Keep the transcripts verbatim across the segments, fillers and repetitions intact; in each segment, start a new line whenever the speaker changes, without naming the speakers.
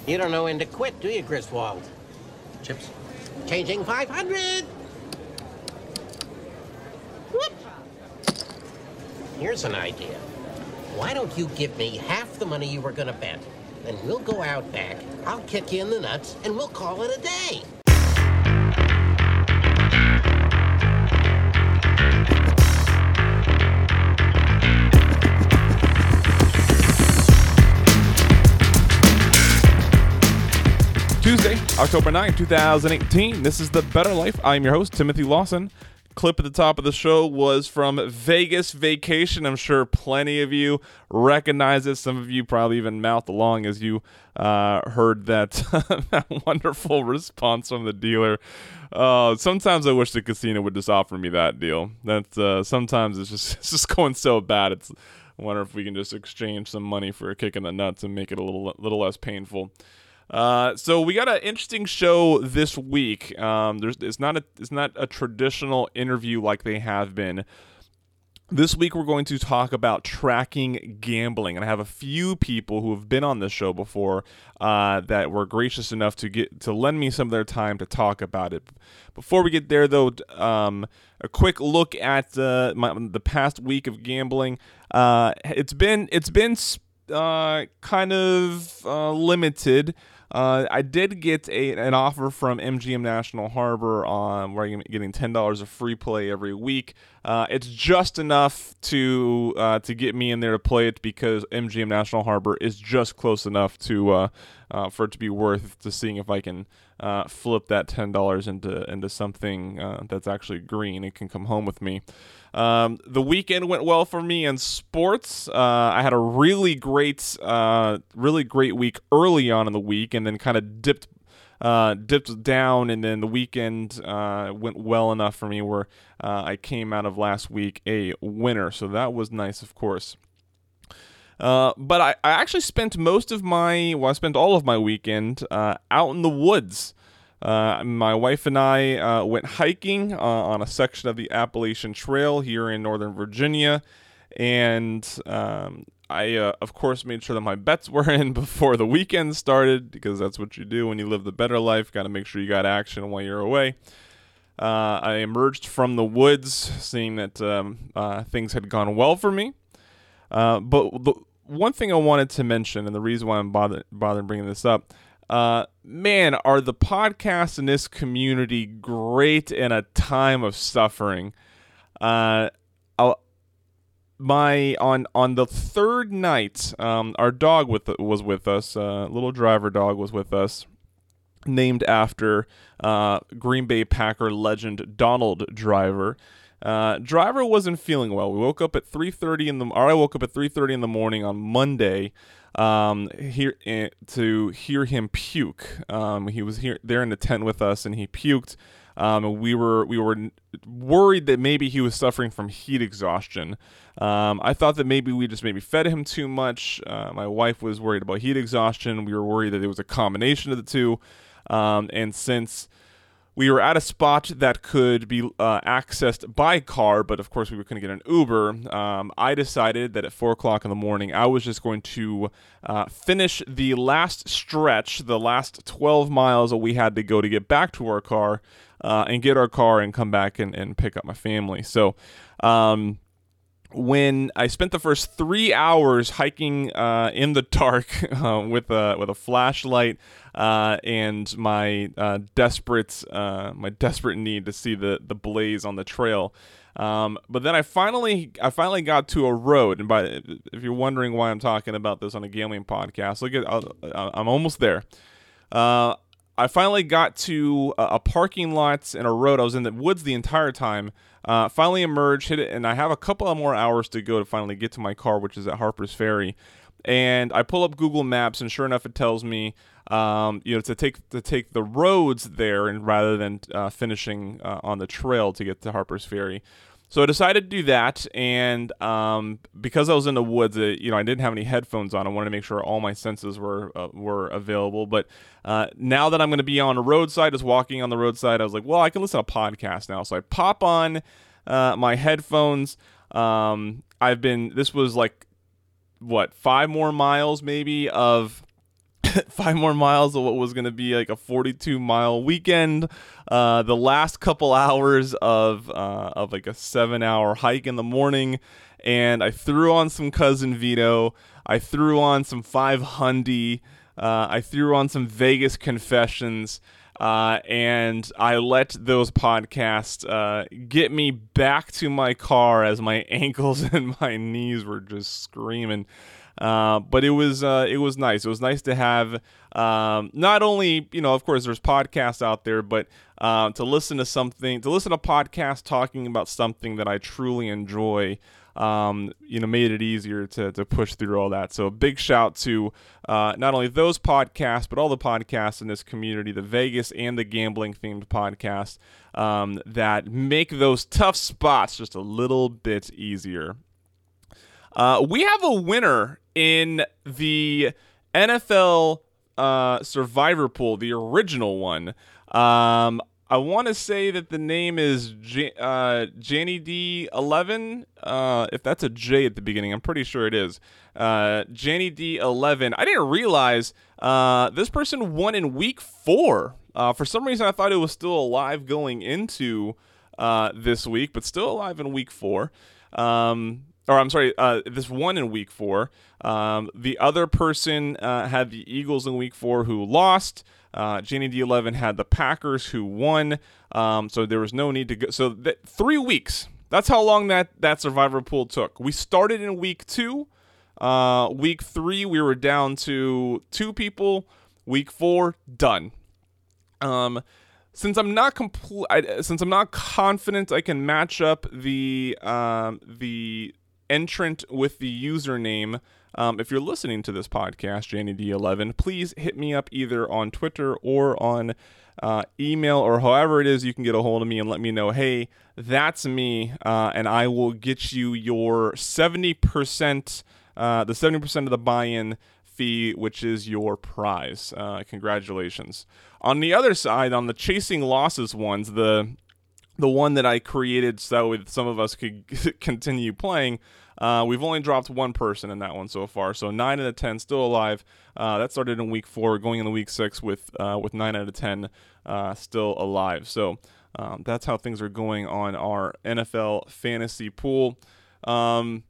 You don't know when to quit, do you, Griswold?
Chips?
Changing five hundred! Whoop! Here's an idea. Why don't you give me half the money you were gonna bet? Then we'll go out back, I'll kick you in the nuts, and we'll call it a day.
Tuesday, October ninth, twenty eighteen. This is The Better Life. I'm your host, Timothy Lawson. Clip at the top of the show was from Vegas Vacation. I'm sure plenty of you recognize it. Some of you probably even mouthed along as you uh, heard that, that wonderful response from the dealer. Uh, sometimes I wish the casino would just offer me that deal. That's uh, sometimes it's just it's just going so bad. It's I wonder if we can just exchange some money for a kick in the nuts and make it a little little less painful. Uh, so we got an interesting show this week. Um, there's it's not a it's not a traditional interview like they have been. This week we're going to talk about tracking gambling, and I have a few people who have been on this show before uh, that were gracious enough to get to lend me some of their time to talk about it. Before we get there, though, um, a quick look at uh, my, the past week of gambling. Uh, it's been it's been uh, kind of uh, limited. Uh, I did get a an offer from M G M National Harbor on where I'm getting ten dollars of free play every week. Uh, it's just enough to uh, to get me in there to play it because M G M National Harbor is just close enough to uh, uh, for it to be worth to seeing if I can uh, flip that ten dollars into into something uh, that's actually green. It can come home with me. Um, the weekend went well for me in sports. Uh, I had a really great, uh, really great week early on in the week, and then kind of dipped, uh, dipped down. And then the weekend uh, went well enough for me where uh, I came out of last week a winner. So that was nice, of course. Uh, but I, I actually spent most of my, well, I spent all of my weekend uh, out in the woods. Uh, my wife and I uh, went hiking uh, on a section of the Appalachian Trail here in Northern Virginia, and um, I, uh, of course, made sure that my bets were in before the weekend started, because that's what you do when you live the better life. Got to make sure you got action while you're away. Uh, I emerged from the woods, seeing that um, uh, things had gone well for me. Uh, but the one thing I wanted to mention, and the reason why I'm bothered, bothering bringing this up, Uh, man, are the podcasts in this community great in a time of suffering. Uh, I'll, my on on the third night, um, our dog with was with us. Uh, little driver dog was with us, named after uh, Green Bay Packer legend Donald Driver. Uh, Driver wasn't feeling well. We woke up at three thirty in the. Or I woke up at three thirty in the morning on Monday. Um, here uh, to hear him puke. Um, he was here there in the tent with us, and he puked. Um, and we were we were worried that maybe he was suffering from heat exhaustion. Um, I thought that maybe we just maybe fed him too much. Uh, my wife was worried about heat exhaustion. We were worried that it was a combination of the two. Um, and since we were at a spot that could be uh, accessed by car, but of course we couldn't get an Uber. Um, I decided that at four o'clock in the morning, I was just going to uh, finish the last stretch, the last twelve miles that we had to go to get back to our car, uh, and get our car and come back and, and pick up my family. So um, when I spent the first three hours hiking uh, in the dark uh, with a with a flashlight uh, and my uh, desperate uh, my desperate need to see the, the blaze on the trail, um, but then I finally I finally got to a road. And by if you're wondering why I'm talking about this on a gambling podcast, look at uh, I'm almost there. Uh, I finally got to a, a parking lot and a road. I was in the woods the entire time. Uh, finally emerged, hit it, and I have a couple of more hours to go to finally get to my car, which is at Harper's Ferry. And I pull up Google Maps, and sure enough, it tells me, um, you know, to take to take the roads there, and rather than uh, finishing uh, on the trail to get to Harper's Ferry. So I decided to do that, and um, because I was in the woods, uh, you know, I didn't have any headphones on. I wanted to make sure all my senses were uh, were available. But uh, now that I'm going to be on the roadside, just walking on the roadside, I was like, well, I can listen to podcasts now. So I pop on uh, my headphones. Um, I've been, this was like, what, five more miles maybe of five more miles of what was going to be like a forty-two mile weekend. Uh, the last couple hours of uh, of like a seven hour hike in the morning, and I threw on some Cousin Vito. I threw on some five Hundy. Uh, I threw on some Vegas Confessions. Uh, and I let those podcasts uh, get me back to my car as my ankles and my knees were just screaming. Uh, but it was uh, it was nice. It was nice to have um, not only, you know, of course, there's podcasts out there, but uh, to listen to something, to listen to podcasts talking about something that I truly enjoy. Um, you know, made it easier to to push through all that. So a big shout to uh, not only those podcasts, but all the podcasts in this community, the Vegas and the gambling themed podcasts um, that make those tough spots just a little bit easier. Uh, we have a winner in the N F L uh, Survivor Pool, the original one. Um, I want to say that the name is J- uh, Janny D eleven. Uh, if that's a J at the beginning, I'm pretty sure it is. Uh, Janny D eleven. I didn't realize uh, this person won in week four. Uh, for some reason, I thought it was still alive going into uh, this week, but still alive in week four. Um, or I'm sorry, uh, this won in week four. Um, the other person uh, had the Eagles in week four who lost. Uh, Janny D eleven had the Packers who won, um, so there was no need to go. So th- three weeks. That's how long that, that Survivor Pool took. We started in week two. Uh, week three, we were down to two people. Week four, done. Um, since I'm not compl- I, since I'm not confident I can match up the um, the entrant with the username. Um, if you're listening to this podcast, Janny D eleven, please hit me up either on Twitter or on uh, email or however it is you can get a hold of me and let me know, hey, that's me, uh, and I will get you your seventy percent, uh, the seventy percent of the buy-in fee, which is your prize. Uh, congratulations. On the other side, on the Chasing Losses ones, the the one that I created so that some of us could continue playing, Uh, we've only dropped one person in that one so far, so nine out of ten still alive. Uh, that started in week four, going into week six with uh, with nine out of ten uh, still alive. So um, that's how things are going on our N F L fantasy pool. Um,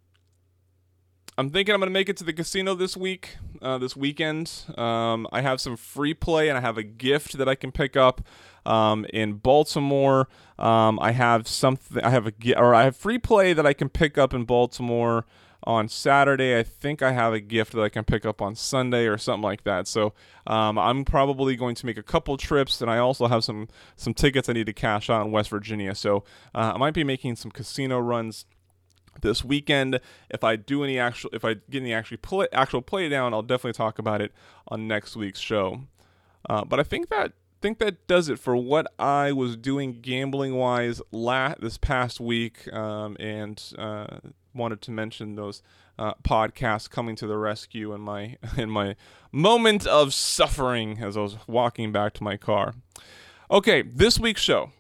I'm thinking I'm going to make it to the casino this week, uh, this weekend. Um, I have some free play, and I have a gift that I can pick up um, in Baltimore. Um, I have something. I have a or I have free play that I can pick up in Baltimore on Saturday. I think I have a gift that I can pick up on Sunday or something like that. So um, I'm probably going to make a couple trips, and I also have some some tickets I need to cash out in West Virginia. So uh, I might be making some casino runs this weekend. If I do any actual, if I get any actually play, actual play down, I'll definitely talk about it on next week's show. Uh, but I think that think that does it for what I was doing gambling wise la- this past week, um, and uh, wanted to mention those uh, podcasts coming to the rescue in my in my moment of suffering as I was walking back to my car. Okay, this week's show,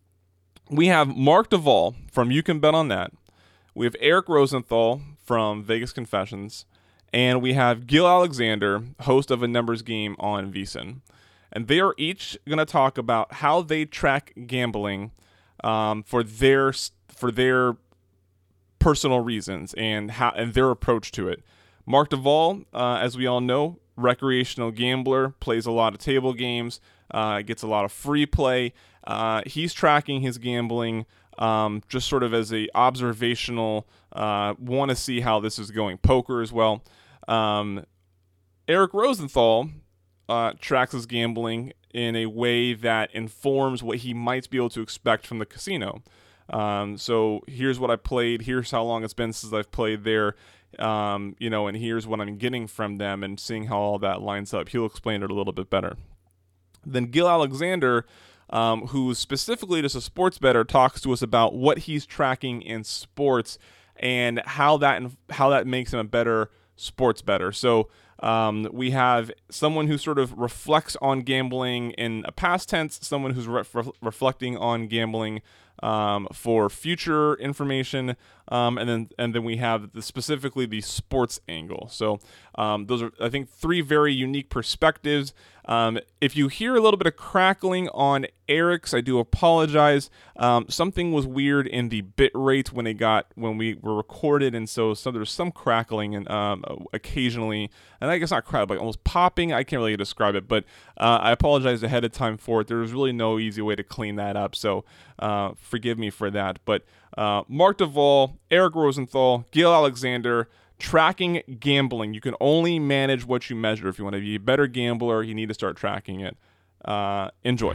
we have Mark Duvall from You Can Bet on That. We have Eric Rosenthal from Vegas Confessions, and we have Gil Alexander, host of A Numbers Game on VSiN. And they are each going to talk about how they track gambling um, for their for their personal reasons and how and their approach to it. Mark Duvall, uh, as we all know, recreational gambler, plays a lot of table games, uh, gets a lot of free play. Uh, he's tracking his gambling Um, just sort of as a observational, uh, want to see how this is going. Poker as well. Um, Eric Rosenthal uh, tracks his gambling in a way that informs what he might be able to expect from the casino. Um, so here's what I played. Here's how long it's been since I've played there. Um, you know, and here's what I'm getting from them and seeing how all that lines up. He'll explain it a little bit better. Then Gil Alexander, Um, who specifically just a sports bettor, talks to us about what he's tracking in sports and how that how that makes him a better sports bettor. So um, we have someone who sort of reflects on gambling in a past tense, someone who's re- re- reflecting on gambling um, for future information, um, and then and then we have the, specifically the sports angle. So um, those are, I think, three very unique perspectives. Um, if you hear a little bit of crackling on Eric's, I do apologize. Um, something was weird in the bit rate when it got when we were recorded, and so, so there's some crackling and um, occasionally, and I guess not crackling, but almost popping. I can't really describe it, but uh, I apologize ahead of time for it. There was really no easy way to clean that up, so uh, forgive me for that. But uh, Mark Duvall, Eric Rosenthal, Gil Alexander. Tracking gambling. You can only manage what you measure. If you want to be a better gambler, you need to start tracking it. Uh, enjoy.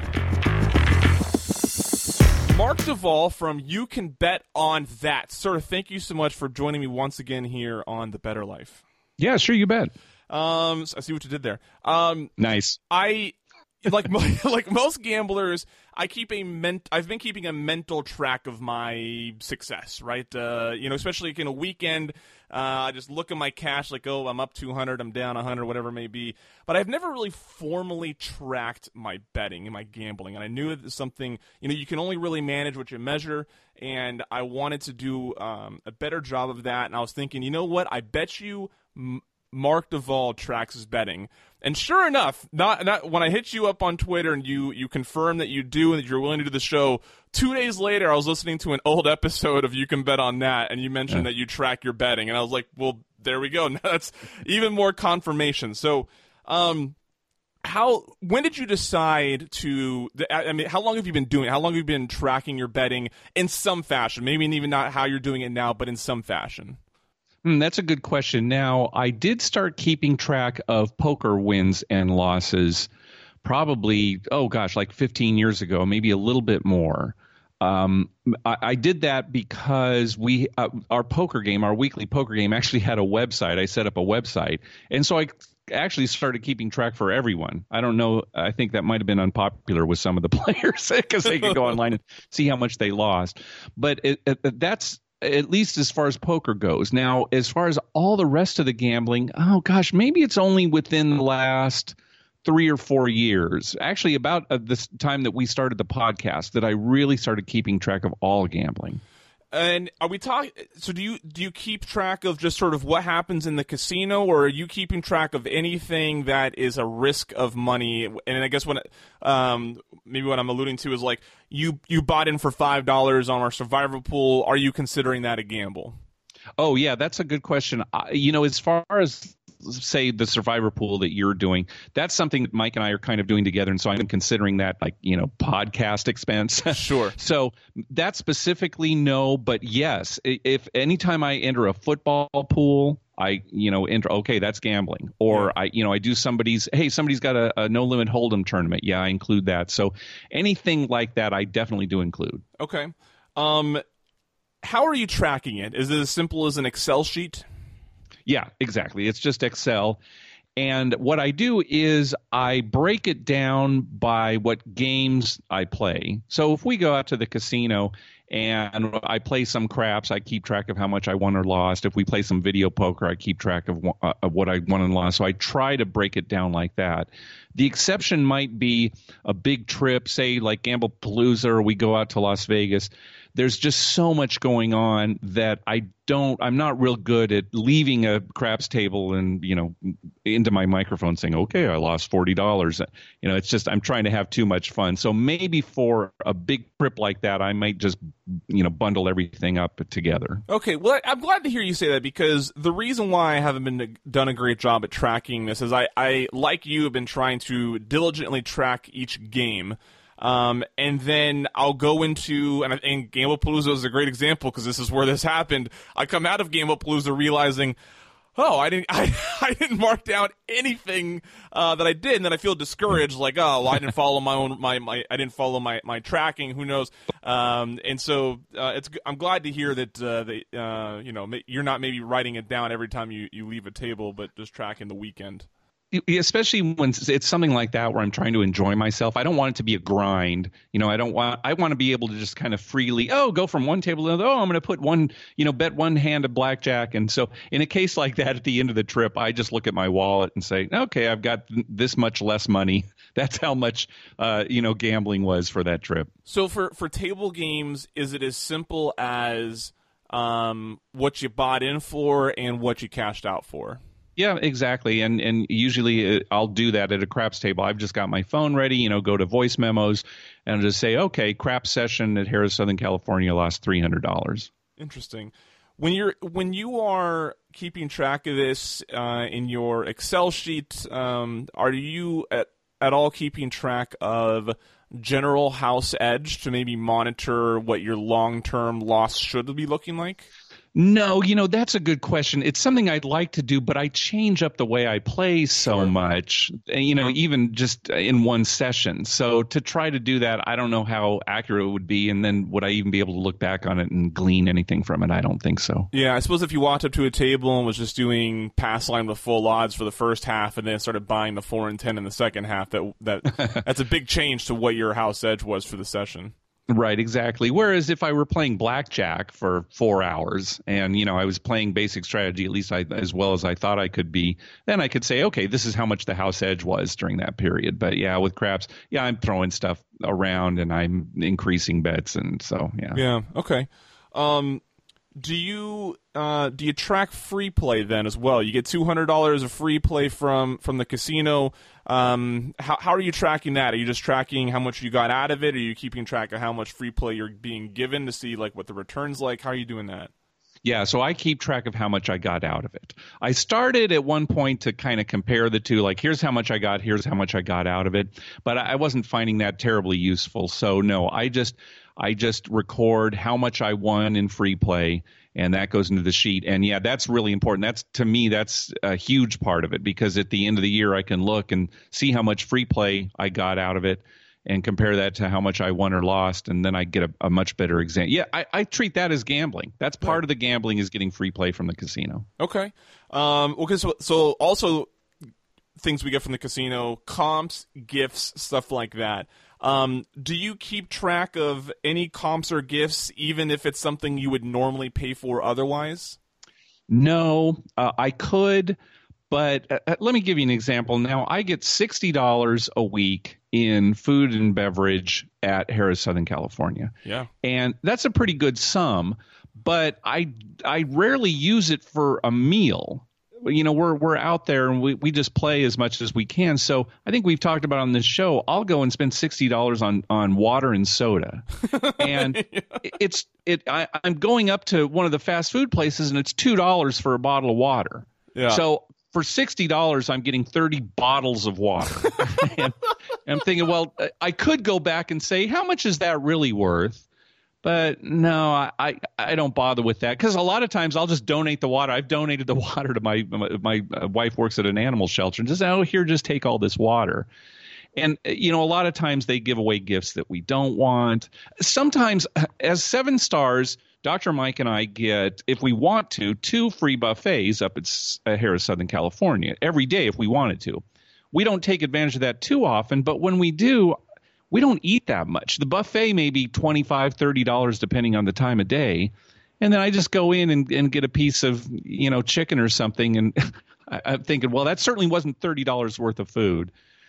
Mark Duvall from You Can Bet on That. Sir, thank you so much for joining me once again here on The Better Life.
Yeah, sure, you bet.
Um, so I see what you did there. Um,
nice.
I like like most gamblers. I keep a ment- I've been keeping a mental track of my success, right? Uh, you know, especially in a weekend. Uh, I just look at my cash like, oh, I'm up two hundred, I'm down one hundred, whatever it may be. But I've never really formally tracked my betting and my gambling. And I knew that something, you know, you can only really manage what you measure. And I wanted to do um, a better job of that. And I was thinking, you know what? I bet you M- Mark Duvall tracks his betting. And sure enough, not, not when I hit you up on Twitter and you, you confirmed that you do and that you're willing to do the show, two days later I was listening to an old episode of You Can Bet on That, and you mentioned yeah. that you track your betting. And I was like, well, there we go. Now that's even more confirmation. So um, how when did you decide to – I mean, how long have you been doing it? How long have you been tracking your betting in some fashion? Maybe even not how you're doing it now, but in some fashion.
Mm, that's a good question. Now, I did start keeping track of poker wins and losses probably, oh gosh, like fifteen years ago, maybe a little bit more. Um, I, I did that because we uh, our poker game, our weekly poker game, actually had a website. I set up a website. And so I actually started keeping track for everyone. I don't know. I think that might have been unpopular with some of the players because they could go online and see how much they lost. But it, it, that's at least as far as poker goes. Now, as far as all the rest of the gambling, oh gosh, maybe it's only within the last three or four years, actually about uh, this time that we started the podcast, that I really started keeping track of all gambling.
And are we talking? So do you do you keep track of just sort of what happens in the casino, or are you keeping track of anything that is a risk of money? And I guess what um, maybe what I'm alluding to is like you you bought in for five dollars on our survivor pool. Are you considering that a gamble?
Oh yeah, that's a good question. I, you know, as far as say the survivor pool that you're doing, that's something that Mike and I are kind of doing together, and so I'm considering that like, you know, podcast expense.
Sure.
So that specifically, no, but yes, if anytime I enter a football pool, I, you know, enter, okay, that's gambling. Or yeah. I, you know, I do somebody's, hey, somebody's got a, a no limit hold'em tournament. Yeah, I include that. So anything like that, I definitely do include.
Okay. Um, how are you tracking it? Is it as simple as an Excel sheet?
Yeah, exactly. It's just Excel. And what I do is I break it down by what games I play. So if we go out to the casino and I play some craps, I keep track of how much I won or lost. If we play some video poker, I keep track of, uh, of what I won and lost. So I try to break it down like that. The exception might be a big trip, say like Gamblepalooza, or we go out to Las Vegas. There's just so much going on that I don't, I'm not real good at leaving a craps table and, you know, into my microphone saying, okay, I lost forty dollars. You know, it's just, I'm trying to have too much fun. So maybe for a big trip like that, I might just, you know, bundle everything up together.
Okay. Well, I'm glad to hear you say that, because the reason why I haven't been done a great job at tracking this is I, I like you, have been trying to diligently track each game. Um, and then I'll go into, and, and Gamblepalooza is a great example because this is where this happened. I come out of Gamblepalooza realizing, oh, I didn't, I, I didn't mark down anything uh, that I did, and then I feel discouraged, like, oh, well, I didn't follow my own, my, my, I didn't follow my, my tracking. Who knows? Um, and so uh, it's, I'm glad to hear that, uh, they, uh, you know, you're not maybe writing it down every time you, you leave a table, but just tracking the weekend.
especially when it's something like that where I'm trying to enjoy myself. I don't want it to be a grind. You know, I don't want, I want to be able to just kind of freely, oh, go from one table to another. Oh, I'm going to put one, you know, bet one hand of blackjack. And so in a case like that at the end of the trip, I just look at my wallet and say, okay, I've got this much less money. That's how much, uh, you know, gambling was for that trip.
So for, for table games, is it as simple as um, what you bought in for and what you cashed out for?
Yeah, exactly. And and usually I'll do that at a craps table. I've just got my phone ready, you know, go to voice memos and just say, okay, craps session at Harrah's Southern California lost three hundred dollars.
Interesting. When you're when you are keeping track of this uh, in your Excel sheet, um, are you at, at all keeping track of general house edge to maybe monitor what your long-term loss should be looking like?
No, you know, that's a good question. It's something I'd like to do, but I change up the way I play so sure. much, you know, even just in one session. So to try to do that, I don't know how accurate it would be. And then would I even be able to look back on it and glean anything from it? I don't think so.
Yeah, I suppose if you walked up to a table and was just doing pass line with full odds for the first half and then started buying the four and ten in the second half, that that that's a big change to what your house edge was for the session.
Right, exactly. Whereas if I were playing blackjack for four hours and, you know, I was playing basic strategy, at least I, as well as I thought I could be, then I could say, okay, this is how much the house edge was during that period. But yeah, with craps, yeah, I'm throwing stuff around and I'm increasing bets. And so, yeah.
Yeah, okay. Um, do you uh, do you track free play then as well? You get two hundred dollars of free play from, from the casino. Um, how how are you tracking that? Are you just tracking how much you got out of it? Or are you keeping track of how much free play you're being given to see like what the return's like? How are you doing that?
Yeah, so I keep track of how much I got out of it. I started at one point to kind of compare the two, like here's how much I got, here's how much I got out of it, but I wasn't finding that terribly useful. So no, I just I just record how much I won in free play, and that goes into the sheet. And yeah, that's really important. That's, to me, that's a huge part of it, because at the end of the year I can look and see how much free play I got out of it and compare that to how much I won or lost, and then I get a, a much better example. Yeah, I, I treat that as gambling. That's part of the gambling, is getting free play from the casino.
Okay. Um, okay, so, so also things we get from the casino, comps, gifts, stuff like that. Um, do you keep track of any comps or gifts, even if it's something you would normally pay for otherwise?
No, uh, I could, but uh, let me give you an example. Now, I get sixty dollars a week in food and beverage at Harrah's Southern California.
Yeah.
And that's a pretty good sum, but I I rarely use it for a meal. You know, we're we're out there and we, we just play as much as we can. So I think we've talked about on this show, I'll go and spend sixty dollars on, on water and soda. And yeah. it's it I, I'm going up to one of the fast food places and it's two dollars for a bottle of water.
Yeah.
So for sixty dollars, I'm getting thirty bottles of water. And I'm thinking, well, I could go back and say, how much is that really worth? But no, I, I, I don't bother with that, because a lot of times I'll just donate the water. I've donated the water to my my, my wife works at an animal shelter, and just say, oh, here, just take all this water. And, you know, a lot of times they give away gifts that we don't want. Sometimes, as Seven Stars, Doctor Mike and I get, if we want to, two free buffets up at Harrah's Southern California every day if we wanted to. We don't take advantage of that too often, but when we do, we don't eat that much. The buffet may be twenty-five dollars, thirty dollars depending on the time of day. And then I just go in and, and get a piece of, you know, chicken or something. And I, I'm thinking, well, that certainly wasn't thirty dollars worth of food.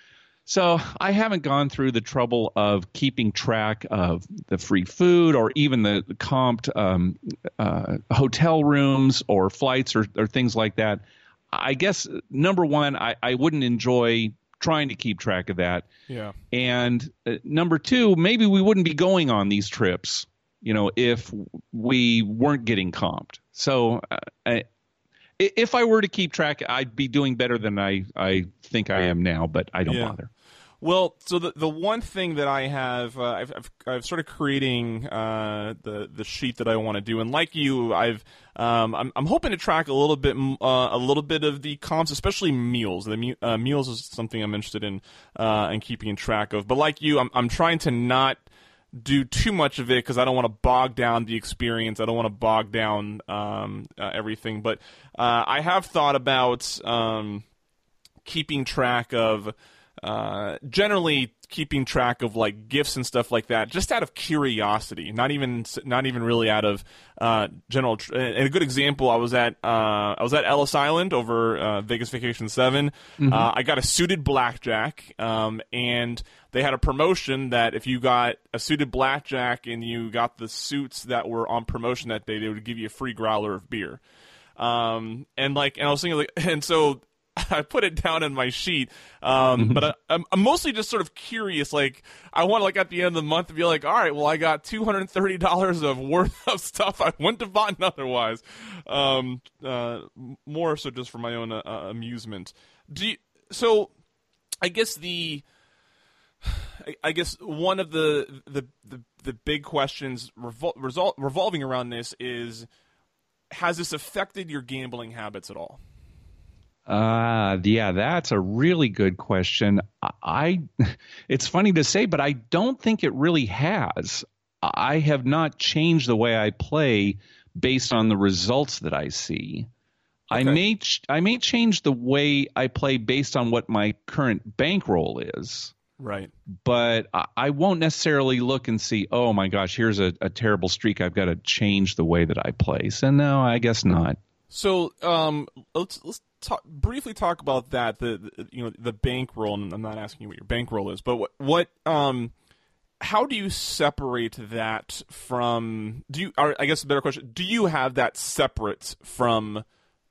So I haven't gone through the trouble of keeping track of the free food or even the comped um, uh, hotel rooms or flights or, or things like that. I guess, number one, I, I wouldn't enjoy trying to keep track of that.
Yeah.
And uh, number two, maybe we wouldn't be going on these trips, you know, if we weren't getting comped. So uh, I, if I were to keep track, I'd be doing better than I, I think I am now, but I don't
yeah.
bother.
Well, so the the one thing that I have, uh, I've, I've I've started creating uh, the the sheet that I want to do, and like you, I've um, I'm I'm hoping to track a little bit uh, a little bit of the comps, especially meals. The uh, meals is something I'm interested in uh, and keeping track of. But like you, I'm I'm trying to not do too much of it because I don't want to bog down the experience. I don't want to bog down um, uh, everything. But uh, I have thought about. Um, keeping track of, uh, generally keeping track of like gifts and stuff like that, just out of curiosity, not even not even really out of uh, general. Tr- and a good example, I was at uh, I was at Ellis Island over uh, Vegas Vacation Seven. Mm-hmm. Uh, I got a suited blackjack, um, and they had a promotion that if you got a suited blackjack and you got the suits that were on promotion that day, they would give you a free growler of beer. Um, and like, and I was thinking like, and so. I put it down in my sheet, um, but I, I'm, I'm mostly just sort of curious. Like, I want, like, at the end of the month to be like, all right, well, I got two hundred thirty dollars of worth of stuff I wouldn't have bought otherwise. Um, uh, more so just for my own uh, amusement. Do you, so, I guess the, I, I guess one of the the the, the big questions revol- result, revolving around this is, has this affected your gambling habits at all?
Uh, yeah, that's a really good question. I, it's funny to say, but I don't think it really has. I have not changed the way I play based on the results that I see. Okay. I may, ch- I may change the way I play based on what my current bankroll is.
Right.
But I, I won't necessarily look and see, oh my gosh, here's a, a terrible streak. I've got to change the way that I play. So no, I guess not.
So, um, let's, let's, Talk, briefly talk about that, the, the you know the bankroll. And I'm not asking you what your bankroll is, but what what um how do you separate that from? Do you? Or I guess a better question: do you have that separate from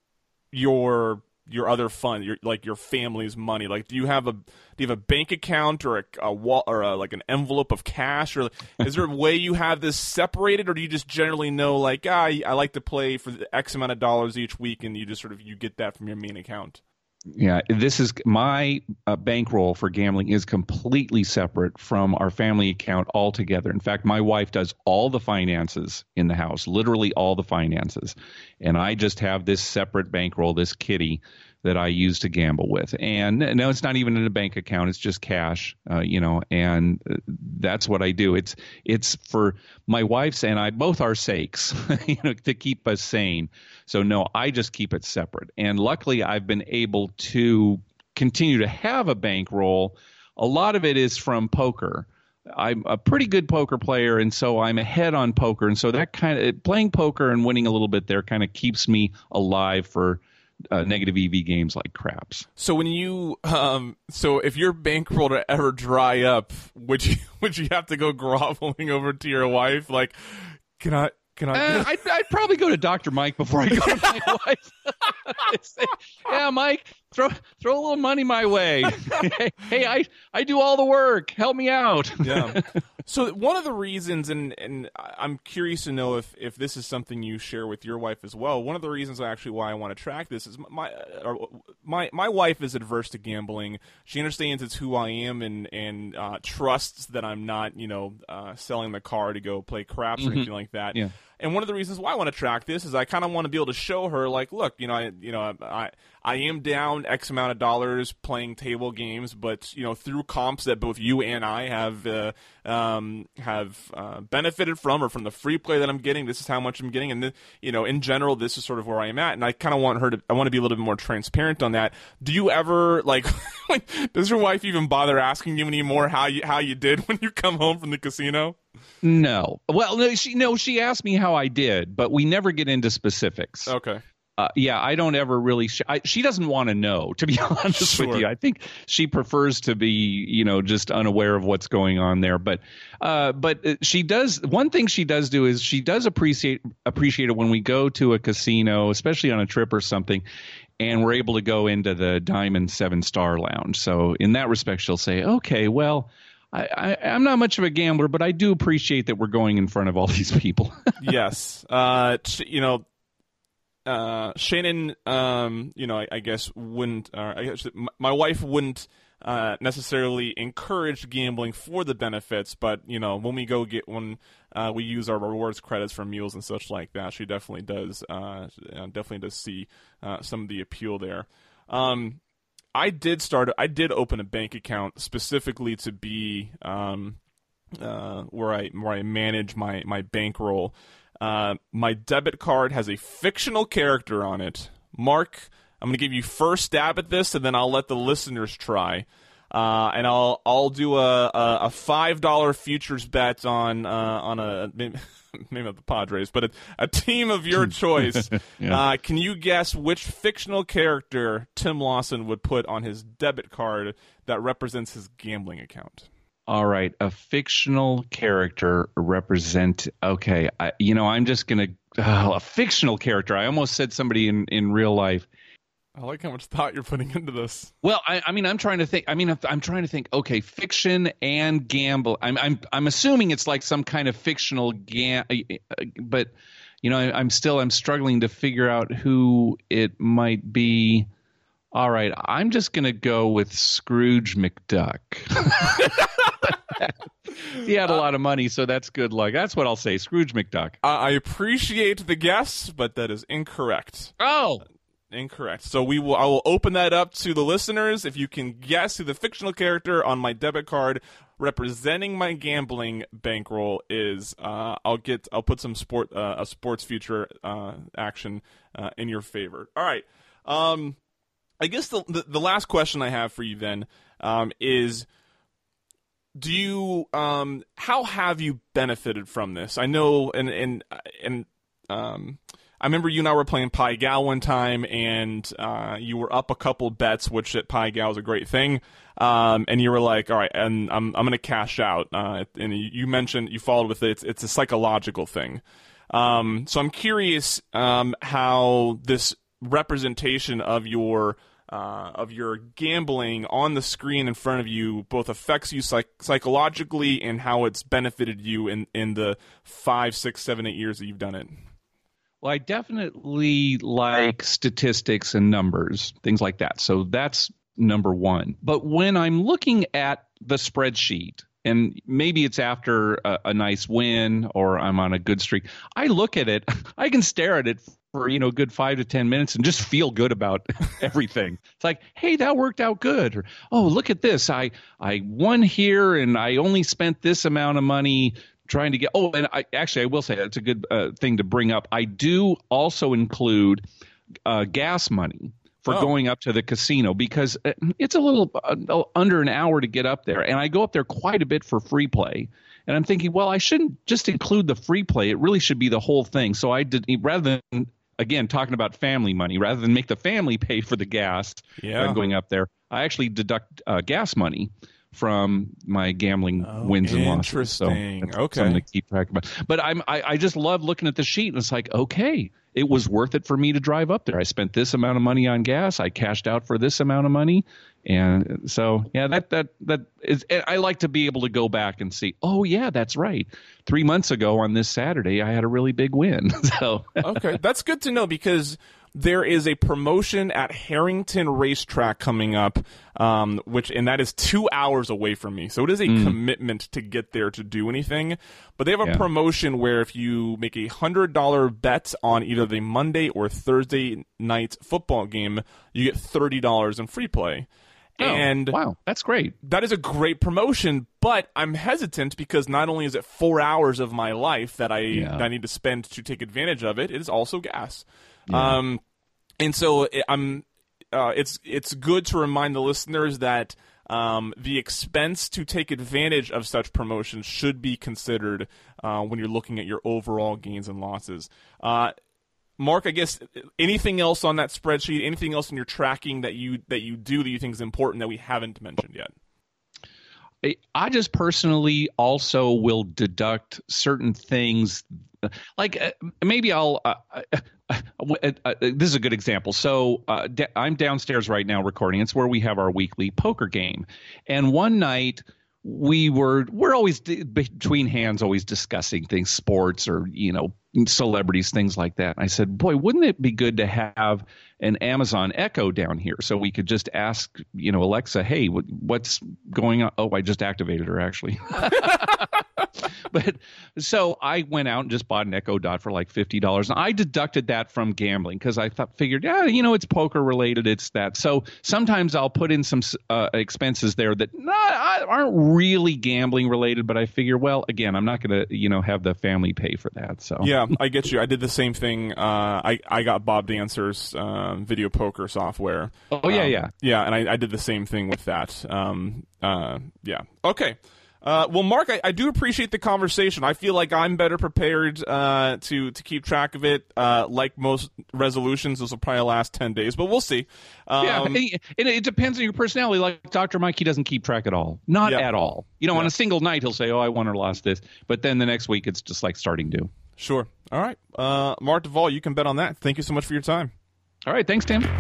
your your other fund, your like your family's money? Like, do you have a do you have a bank account or a, a wall or a, like an envelope of cash, or is there a way you have this separated, or do you just generally know like ah, I like to play for the X amount of dollars each week, and you just sort of you get that from your main account?
Yeah, this is my uh, bankroll for gambling is completely separate from our family account altogether. In fact, my wife does all the finances in the house, literally all the finances. And I just have this separate bankroll, this kitty that I use to gamble with. And no, it's not even in a bank account. It's just cash, uh, you know, and that's what I do. It's it's for my wife's and I, both our sakes, you know, to keep us sane. So, no, I just keep it separate. And luckily, I've been able to continue to have a bankroll. A lot of it is from poker. I'm a pretty good poker player, and so I'm ahead on poker. And so that kind of playing poker and winning a little bit there kind of keeps me alive for Uh, negative E V games like craps.
So when you, um, so if your bankroll to ever dry up, would you would you have to go groveling over to your wife, like, can I? Can I?
Uh, I'd, I'd probably go to Doctor Mike before I go to my wife. I'd say, yeah, Mike, throw throw a little money my way. Hey, I I do all the work. Help me out.
Yeah. So one of the reasons, and, and I'm curious to know if, if this is something you share with your wife as well. One of the reasons actually why I want to track this is my uh, my my wife is adverse to gambling. She understands it's who I am and and uh, trusts that I'm not you know uh, selling the car to go play craps or
mm-hmm.
anything like that.
Yeah.
And one of the reasons why I want to track this is I kind of want to be able to show her, like, look, you know, I, you know, I, I am down X amount of dollars playing table games, but you know, through comps that both you and I have uh, um, have uh, benefited from, or from the free play that I'm getting, this is how much I'm getting, and the, you know, in general, this is sort of where I am at, and I kind of want her to, I want to be a little bit more transparent on that. Do you ever like, like, does your wife even bother asking you anymore how you how you did when you come home from the casino?
No. Well, no, she no, she asked me how I did, but we never get into specifics.
Okay.
Uh, yeah, I don't ever really. Sh- I, she doesn't want to know, to be honest
sure.
with you. I think she prefers to be, you know, just unaware of what's going on there. But, uh, but she does. One thing she does do is she does appreciate appreciate it when we go to a casino, especially on a trip or something, and we're able to go into the Diamond Seven Star Lounge. So in that respect, she'll say, "Okay, well." I, I, I'm not much of a gambler, but I do appreciate that we're going in front of all these people.
Yes. Uh, you know, uh, Shannon, um, you know, I, I guess wouldn't, uh, I guess my wife wouldn't uh, necessarily encourage gambling for the benefits, but, you know, when we go get, when uh, we use our rewards credits for meals and such like that, she definitely does, uh, definitely does see uh, some of the appeal there. Um, I did start. I did open a bank account specifically to be um, uh, where I where I manage my my bankroll. Uh, my debit card has a fictional character on it, Mark, I'm going to give you first stab at this, and then I'll let the listeners try. Uh, and I'll I'll do a a, a five dollar futures bet on uh, on a maybe, maybe not the Padres, but a, a team of your choice. yeah. uh, can you guess which fictional character Tim Lawson would put on his debit card that represents his gambling account?
All right, a fictional character represent. Okay, I, you know, I'm just gonna oh, a fictional character. I almost said somebody in, in real life.
I like how much thought you're putting into this.
Well, I, I mean, I'm trying to think. I mean, I'm trying to think. Okay, fiction and gamble. I'm I'm I'm assuming it's like some kind of fictional gam. But you know, I, I'm still I'm struggling to figure out who it might be. All right, I'm just gonna go with Scrooge McDuck. He had a lot of money, so that's good luck. That's what I'll say, Scrooge McDuck.
I appreciate the guess, but that is incorrect.
Oh.
Incorrect. So we will. I will open that up to the listeners. If you can guess who the fictional character on my debit card representing my gambling bankroll is, uh, I'll get. I'll put some sport, uh, a sports future uh, action uh, in your favor. All right. Um, I guess the, the the last question I have for you then um, is, do you um, how have you benefited from this? I know, and and and um. I remember you and I were playing Pai Gow one time, and uh, you were up a couple bets, which at Pai Gow is a great thing. Um, and you were like, "All right, and I'm I'm going to cash out." Uh, and you mentioned you followed with it. It's, it's a psychological thing. Um, so I'm curious um, how this representation of your uh, of your gambling on the screen in front of you both affects you psych- psychologically and how it's benefited you in in the five, six, seven, eight years that you've done it.
Well, I definitely like statistics and numbers, things like that. So that's number one. But when I'm looking at the spreadsheet, and maybe it's after a, a nice win or I'm on a good streak, I look at it, I can stare at it for, you know, a good five to ten minutes and just feel good about everything. It's like, hey, that worked out good. Or, oh, look at this. I, I won here and I only spent this amount of money trying to get. Oh, and I actually I will say that's a good uh, thing to bring up. I do also include uh, gas money for oh. going up to the casino because it's a little uh, under an hour to get up there, and I go up there quite a bit for free play. And I'm thinking, well, I shouldn't just include the free play. It really should be the whole thing. So I did rather than again talking about family money, rather than make the family pay for the gas
yeah.
uh, going up there, I actually deduct uh, gas money from my gambling
oh,
wins and losses. So
that's okay.
something to keep track of. But I'm, I, I just love looking at the sheet, and it's like, okay, it was worth it for me to drive up there. I spent this amount of money on gas. I cashed out for this amount of money. And so, yeah, that, that, that is, I like to be able to go back and see, oh yeah, that's right. Three months ago on this Saturday, I had a really big win. So,
okay. That's good to know because there is a promotion at Harrington Racetrack coming up, um, which and that is two hours away from me. So it is a mm. commitment to get there to do anything. But they have a yeah. promotion where if you make a one hundred dollars bet on either the Monday or Thursday night football game, you get thirty dollars in free play.
Oh,
and
wow, that's great.
That is a great promotion, but I'm hesitant because not only is it four hours of my life that I, yeah. that I need to spend to take advantage of it, it is also gas. Yeah. Um, and so it, I'm. Uh, it's it's good to remind the listeners that um, the expense to take advantage of such promotions should be considered uh, when you're looking at your overall gains and losses. Uh, Mark, I guess anything else on that spreadsheet, anything else in your tracking that you that you do that you think is important that we haven't mentioned yet?
I just personally also will deduct certain things. Like uh, maybe I'll uh, uh, uh, uh, this is a good example. So uh, da- I'm downstairs right now recording. It's where we have our weekly poker game. And one night we were we're always d- between hands always discussing things, sports or, you know, celebrities, things like that. And I said, boy, wouldn't it be good to have an Amazon Echo down here so we could just ask, you know, Alexa, hey, what, what's going on? Oh, I just activated her actually. But so I went out and just bought an Echo Dot for like fifty dollars. And I deducted that from gambling because I thought, figured, yeah, you know, it's poker related. It's that. So sometimes I'll put in some uh, expenses there that not, aren't really gambling related, but I figure, well, again, I'm not going to, you know, have the family pay for that. So
yeah, I get you. I did the same thing. Uh, I, I got Bob Dancer's um, video poker software.
Oh, yeah,
um,
yeah.
Yeah, and I, I did the same thing with that. Um, uh, yeah. Okay. Uh, well, Mark, I, I do appreciate the conversation. I feel like I'm better prepared uh, to to keep track of it. Uh, like most resolutions, this will probably last ten days, but we'll see. Um,
yeah, and it, it depends on your personality. Like Doctor Mike, he doesn't keep track at all. Not
yeah.
at all. You know,
yeah.
on a single night, he'll say, oh, I won or lost this. But then the next week, it's just like starting due.
Sure. All right. Uh, Mark Duvall, you can bet on that. Thank you so much for your time.
All right. Thanks, Tim.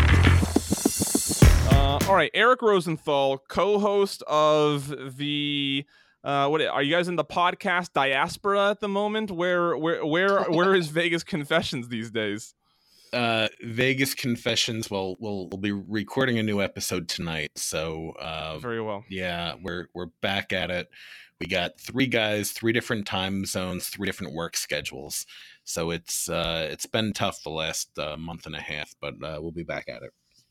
Uh, all right, Eric Rosenthal, co-host of the uh, what are you guys in the podcast diaspora at the moment? Where where where where is Vegas Confessions these days?
Uh, Vegas Confessions. Well, we'll we'll be recording a new episode tonight, so uh,
very well.
Yeah, we're we're back at it. We got three guys, three different time zones, three different work schedules. So it's uh, it's been tough the last uh, month and a half, but uh, we'll be back at it.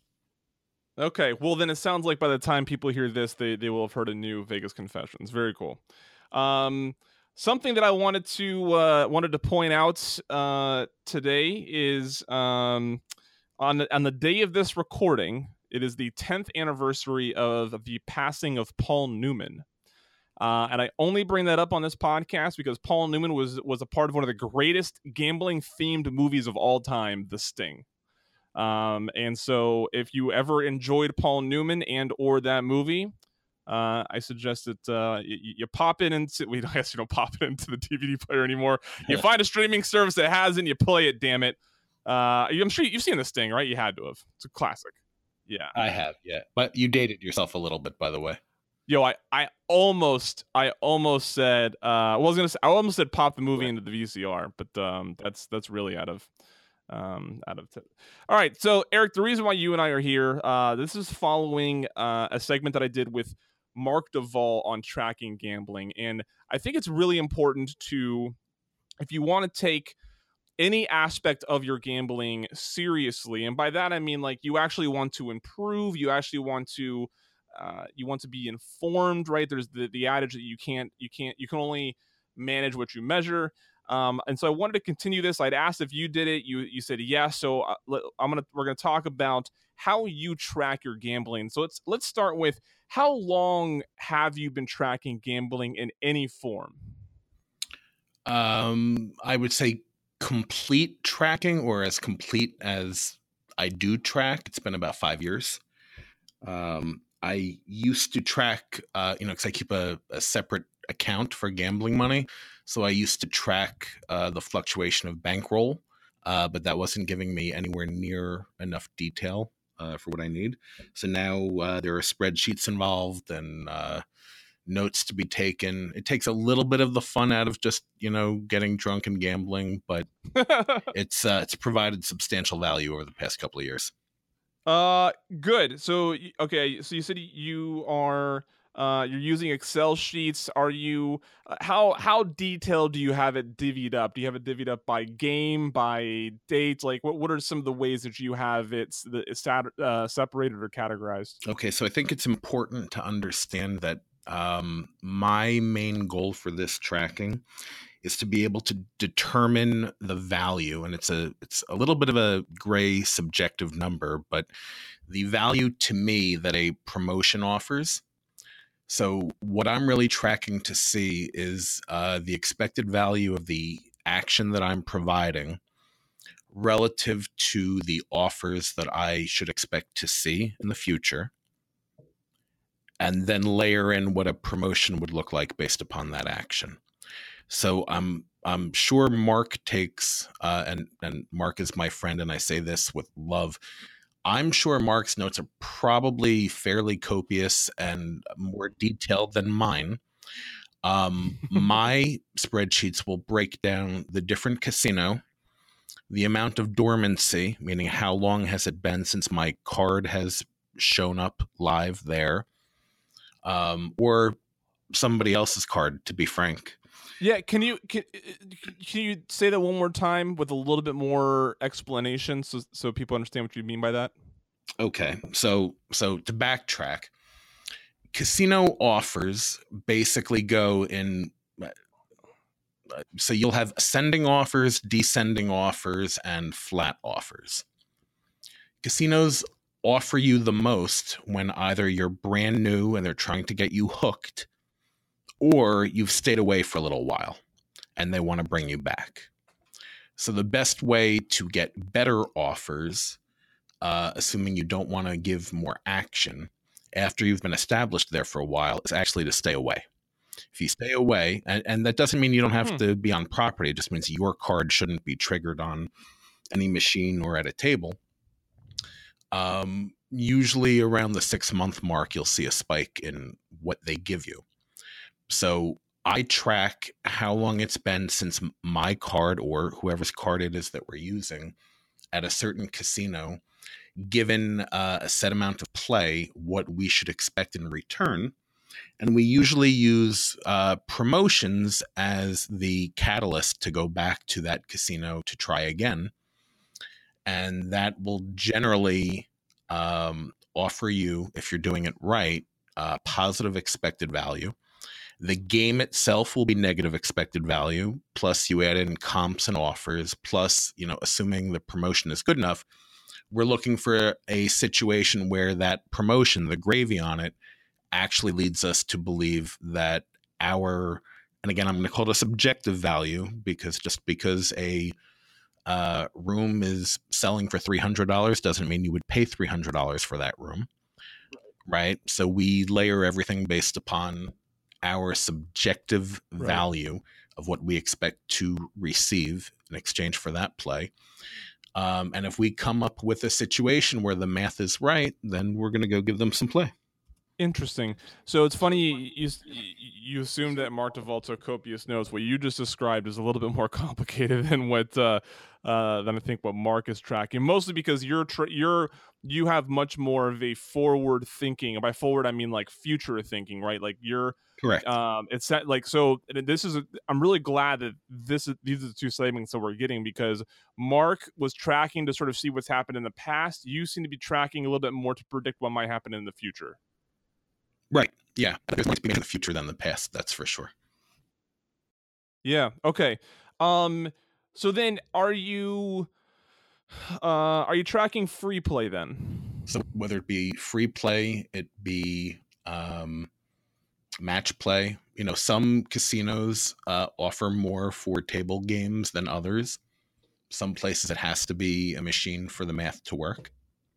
Okay, well then it sounds like by the time people hear this, they, they will have heard a new Vegas Confessions. Very cool. Um, something that I wanted to uh, wanted to point out uh, today is um, on the, on the day of this recording, it is the tenth anniversary of the passing of Paul Newman. Uh, and I only bring that up on this podcast because Paul Newman was was a part of one of the greatest gambling themed movies of all time, The Sting. Um, and so if you ever enjoyed Paul Newman and or that movie, uh, I suggest that uh, you, you pop it into, we I guess you don't pop it into the D V D player anymore. You find a streaming service that has it and you play it, damn it. Uh, I'm sure you've seen The Sting, right? You had to have. It's a classic. Yeah.
I have, yeah. But you dated yourself a little bit, by the way.
Yo, I, I almost, I almost said, uh, I was going to say, I almost said pop the movie into the V C R, but um, that's, that's really out of, um out of t- all right, so Eric, the reason why you and I are here, uh this is following uh a segment that I did with Mark Duvall on tracking gambling, and I think it's really important to, if you want to take any aspect of your gambling seriously, and by that I mean like you actually want to improve, you actually want to uh you want to be informed, right? There's the the adage that you can't you can't you can only manage what you measure. Um, and so I wanted to continue this. I'd asked if you did it. You you said yes. So uh, I'm gonna we're gonna talk about how you track your gambling. So let's let's start with, how long have you been tracking gambling in any form?
Um, I would say complete tracking, or as complete as I do track. It's been about five years. Um, I used to track, uh, you know, because I keep a, a separate account for gambling money. So I used to track uh, the fluctuation of bankroll, uh, but that wasn't giving me anywhere near enough detail uh, for what I need. So now uh, there are spreadsheets involved and uh, notes to be taken. It takes a little bit of the fun out of just, you know, getting drunk and gambling, but it's uh, it's provided substantial value over the past couple of years.
Uh, good. So, okay. So you said you are, uh, you're using Excel sheets. Are you, uh, how, how detailed do you have it divvied up? Do you have it divvied up by game, by date? Like what, what are some of the ways that you have it uh, separated or categorized?
Okay. So I think it's important to understand that, um, my main goal for this tracking is to be able to determine the value, and it's a it's a little bit of a gray subjective number, but the value to me that a promotion offers. So what I'm really tracking to see is uh, the expected value of the action that I'm providing relative to the offers that I should expect to see in the future, and then layer in what a promotion would look like based upon that action. So I'm I'm sure Mark takes, uh, and, and Mark is my friend, and I say this with love, I'm sure Mark's notes are probably fairly copious and more detailed than mine. Um, my spreadsheets will break down the different casino, the amount of dormancy, meaning how long has it been since my card has shown up live there, um, or somebody else's card, to be frank.
Yeah, can you can, can you say that one more time with a little bit more explanation so so people understand what you mean by that?
Okay, so so to backtrack, casino offers basically go in. So you'll have ascending offers, descending offers, and flat offers. Casinos offer you the most when either you're brand new and they're trying to get you hooked, or you've stayed away for a little while and they want to bring you back. So the best way to get better offers, uh, assuming you don't want to give more action after you've been established there for a while, is actually to stay away. If you stay away, and, and that doesn't mean you don't have hmm. to be on property, it just means your card shouldn't be triggered on any machine or at a table. Um, usually around the six month mark, you'll see a spike in what they give you. So I track how long it's been since my card or whoever's card it is that we're using at a certain casino, given uh, a set amount of play, what we should expect in return. And we usually use uh, promotions as the catalyst to go back to that casino to try again. And that will generally um, offer you, if you're doing it right, uh, positive expected value. The game itself will be negative expected value, plus you add in comps and offers, plus, you know, assuming the promotion is good enough, we're looking for a situation where that promotion, the gravy on it, actually leads us to believe that our, and again, I'm going to call it a subjective value, because just because a uh, room is selling for three hundred dollars doesn't mean you would pay three hundred dollars for that room, right? So we layer everything based upon our subjective right. value of what we expect to receive in exchange for that play. Um, and if we come up with a situation where the math is right, then we're going to go give them some play.
Interesting. So it's funny you you assume that Mark DeValto copious knows. What you just described is a little bit more complicated than what uh, uh, than I think what Mark is tracking. Mostly because you're tra- you're you have much more of a forward thinking. And by forward, I mean like future thinking, right? Like you're
correct.
Um, it's like so. This is. A, I'm really glad that this is these are the two segments that we're getting, because Mark was tracking to sort of see what's happened in the past. You seem to be tracking a little bit more to predict what might happen in the future.
Right. Yeah. There's going to be in the future than the past. That's for sure.
Yeah. Okay. Um. So then, are you, uh, are you tracking free play then?
So whether it be free play, it be um, match play. You know, some casinos uh, offer more for table games than others. Some places it has to be a machine for the math to work.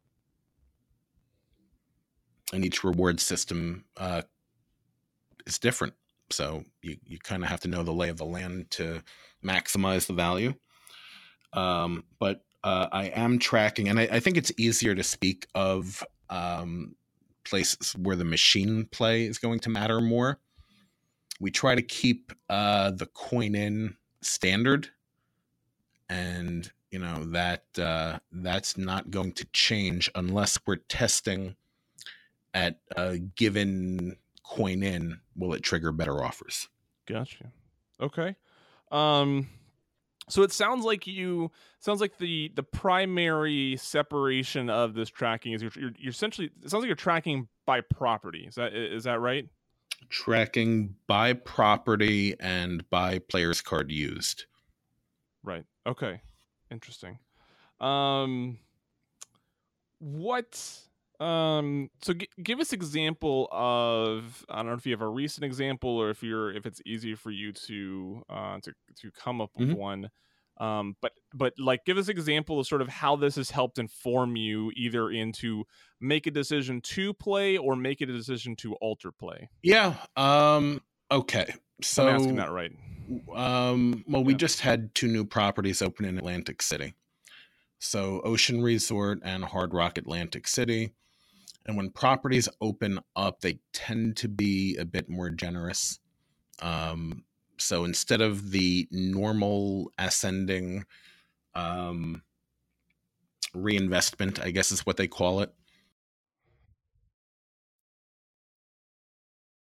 And each reward system uh, is different. So you, you kind of have to know the lay of the land to maximize the value. Um, but uh, I am tracking, and I, I think it's easier to speak of um, places where the machine play is going to matter more. We try to keep uh, the coin in standard, and you know that uh, that's not going to change unless we're testing at a given coin in, will it trigger better offers?
Gotcha. Okay. Um, so it sounds like you sounds like the the primary separation of this tracking is you're, you're, you're essentially it sounds like you're tracking by property. Is that is that right?
Tracking by property and by player's card used.
Right. Okay. Interesting. Um, what? Um, so g- give us example of, I don't know if you have a recent example or if you're, if it's easy for you to, uh, to, to come up with
mm-hmm.
one. Um, but, but like, give us an example of sort of how this has helped inform you either into make a decision to play or make a decision to alter play.
Yeah. Um, okay. So
I'm asking that right.
Um, well, we
yeah.
just had two new properties open in Atlantic City. So Ocean Resort and Hard Rock Atlantic City. And when properties open up, they tend to be a bit more generous. Um, so instead of the normal ascending um, reinvestment, I guess is what they call it,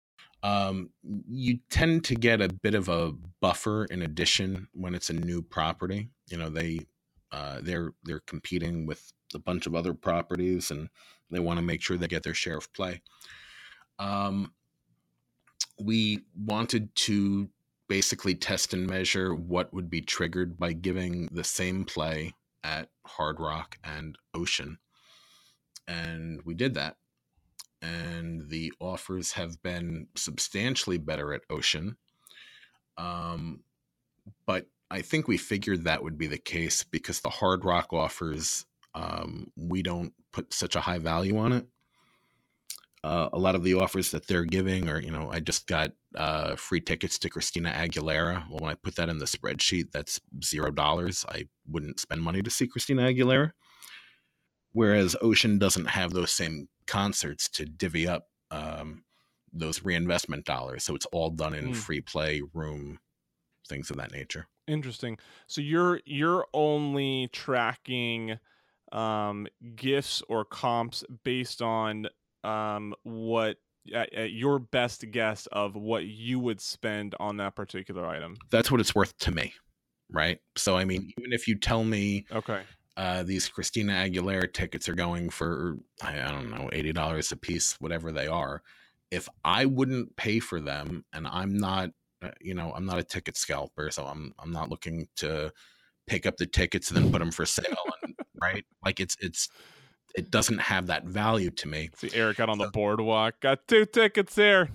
Um, you tend to get a bit of a buffer in addition when it's a new property. You know, they uh, they're they're competing with a bunch of other properties, and they want to make sure they get their share of play. Um, we wanted to basically test and measure what would be triggered by giving the same play at Hard Rock and Ocean, and we did that. And the offers have been substantially better at Ocean. Um, but I think we figured that would be the case because the Hard Rock offers, um, we don't put such a high value on it. Uh, a lot of the offers that they're giving are, you know, I just got uh, free tickets to Christina Aguilera. Well, when I put that in the spreadsheet, that's zero dollars. I wouldn't spend money to see Christina Aguilera. Whereas Ocean doesn't have those same concerts to divvy up um, those reinvestment dollars. So it's all done in mm. free play, room, things of that nature.
Interesting. So you're you're only tracking um, gifts or comps based on um, what at, at your best guess of what you would spend on that particular item.
That's what it's worth to me, right? So I mean, even if you tell me,
okay.
Uh, these Christina Aguilera tickets are going for, I, I don't know, eighty dollars a piece, whatever they are. If I wouldn't pay for them, and I'm not, uh, you know, I'm not a ticket scalper, so I'm I'm not looking to pick up the tickets and then put them for sale, and, right? Like it's it's it doesn't have that value to me.
See Eric out on so, the boardwalk, got two tickets there.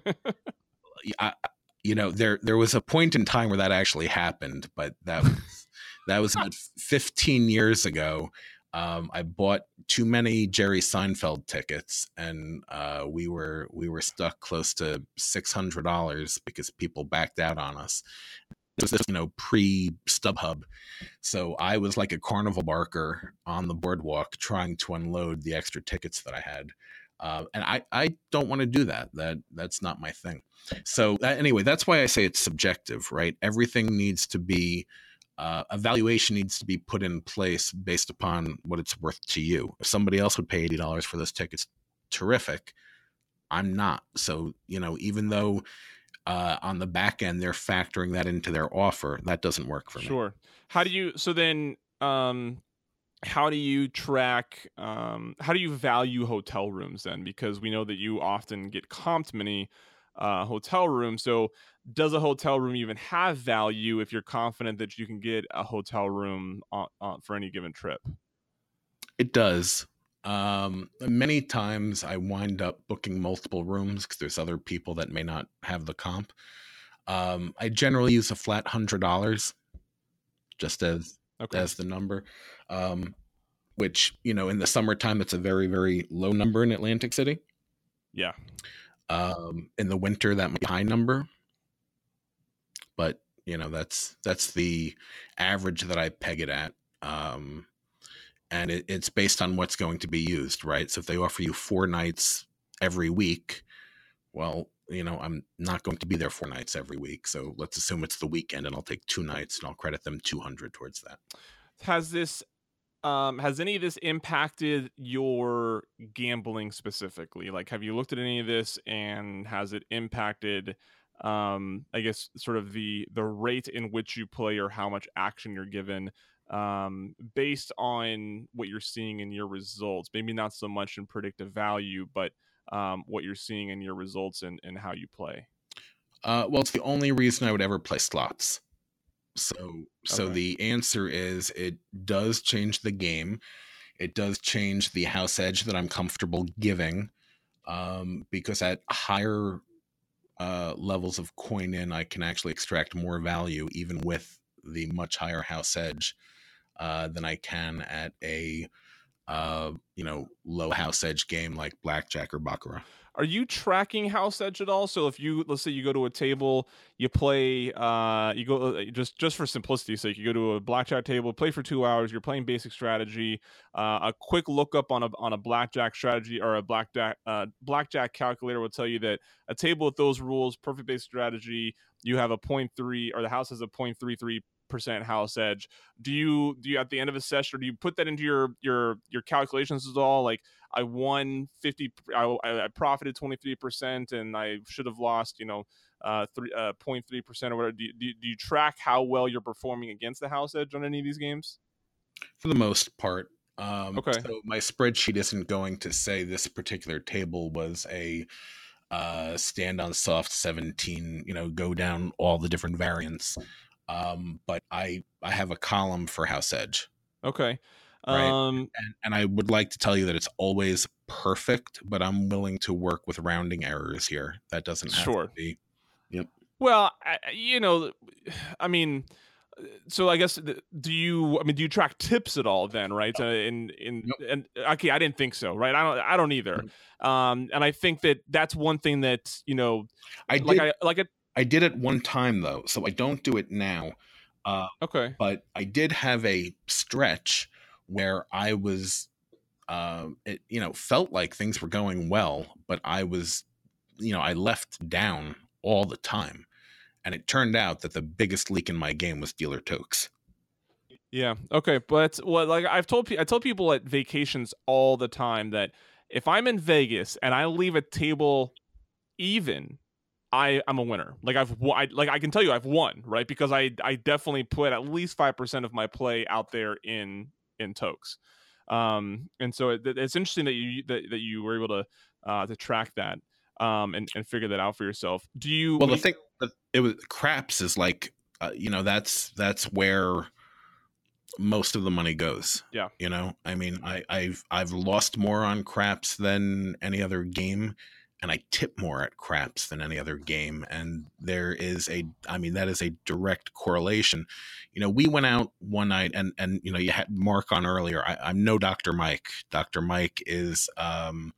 I, you know, there there was a point in time where that actually happened, but that was. That was about fifteen years ago. Um, I bought too many Jerry Seinfeld tickets, and uh, we were we were stuck close to six hundred dollars because people backed out on us. It was this, you know, pre StubHub, so I was like a carnival barker on the boardwalk trying to unload the extra tickets that I had, uh, and I I don't want to do that. That that's not my thing. So that, anyway, that's why I say it's subjective, right? Everything needs to be. Uh, evaluation needs to be put in place based upon what it's worth to you. If somebody else would pay eighty dollars for those tickets, terrific. I'm not. So, you know, even though uh, on the back end they're factoring that into their offer, that doesn't work for me.
Sure. How do you, so then, um, how do you track, um, how do you value hotel rooms then? Because we know that you often get comped many uh, hotel rooms. So does a hotel room even have value if you're confident that you can get a hotel room on, on, for any given trip?
It does. Um, many times I wind up booking multiple rooms because there's other people that may not have the comp. Um, I generally use a flat one hundred dollars just as okay. as the number, um, which, you know, in the summertime, it's a very, very low number in Atlantic City.
Yeah.
Um, in the winter, that might be a high number. But, you know, that's that's the average that I peg it at. Um, and it, it's based on what's going to be used, right? So if they offer you four nights every week, well, you know, I'm not going to be there four nights every week. So let's assume it's the weekend and I'll take two nights and I'll credit them two hundred towards that.
Has this, um, has any of this impacted your gambling specifically? Like, have you looked at any of this and has it impacted um I guess sort of the the rate in which you play or how much action you're given um based on what you're seeing in your results? Maybe not so much in predictive value, but um what you're seeing in your results and, and how you play.
Uh well, it's the only reason I would ever play slots. So so okay. The answer is it does change the game. It does change the house edge that I'm comfortable giving, um because at higher Uh, levels of coin in, I can actually extract more value even with the much higher house edge uh, than I can at a uh, you know low house edge game like blackjack or baccarat.
Are you tracking house edge at all? So if you, let's say you go to a table, you play, uh, you go just just for simplicity's sake, you go to a blackjack table, play for two hours. You're playing basic strategy. Uh, a quick lookup on a on a blackjack strategy or a blackjack uh, blackjack calculator will tell you that a table with those rules, perfect basic strategy, you have a point three, or the house has a point three three percent house edge. Do you do you at the end of a session, or do you put that into your your your calculations at all? Like, I won fifty, I, I profited twenty-three percent, and I should have lost, you know, uh, three, uh, zero point three percent or whatever. Do you, do, you, do you track how well you're performing against the house edge on any of these games?
For the most part. Um,
okay.
So my spreadsheet isn't going to say this particular table was a uh, stand on soft seventeen, you know, go down all the different variants. Um, but I, I have a column for house edge.
Okay.
Right.
Um,
and, and I would like to tell you that it's always perfect, but I'm willing to work with rounding errors here. That doesn't have
sure.
to be. Yep.
Well, I, you know, I mean, so I guess, do you, I mean, do you track tips at all then, right? Uh, in, in,
Nope.
and okay, I didn't think so, right? I don't, I don't either.
Nope.
Um, and I think that that's one thing that, you know,
I
like,
did,
I, like it.
I did it one time though, so I don't do it now. Uh,
okay.
But I did have a stretch where I was, uh, it, you know, felt like things were going well, but I was, you know, I left down all the time. And it turned out that the biggest leak in my game was dealer tokes.
Yeah. Okay. But what, like I've told people, I tell people at vacations all the time that if I'm in Vegas and I leave a table even, I I'm a winner. Like I've I, like I can tell you I've won, right? Because I I definitely put at least five percent of my play out there in in tokes. Um, and so it, it's interesting that you that, that you were able to uh, to track that um, and and figure that out for yourself. Do you?
Well, the
you,
thing that it was craps is like uh, you know that's that's where most of the money goes.
Yeah.
You know, I mean, I, I've I've lost more on craps than any other game. And I tip more at craps than any other game. And there is a, I mean, that is a direct correlation. You know, we went out one night and, and you know, you had Mark on earlier. I, I'm no Doctor Mike. Doctor Mike is um,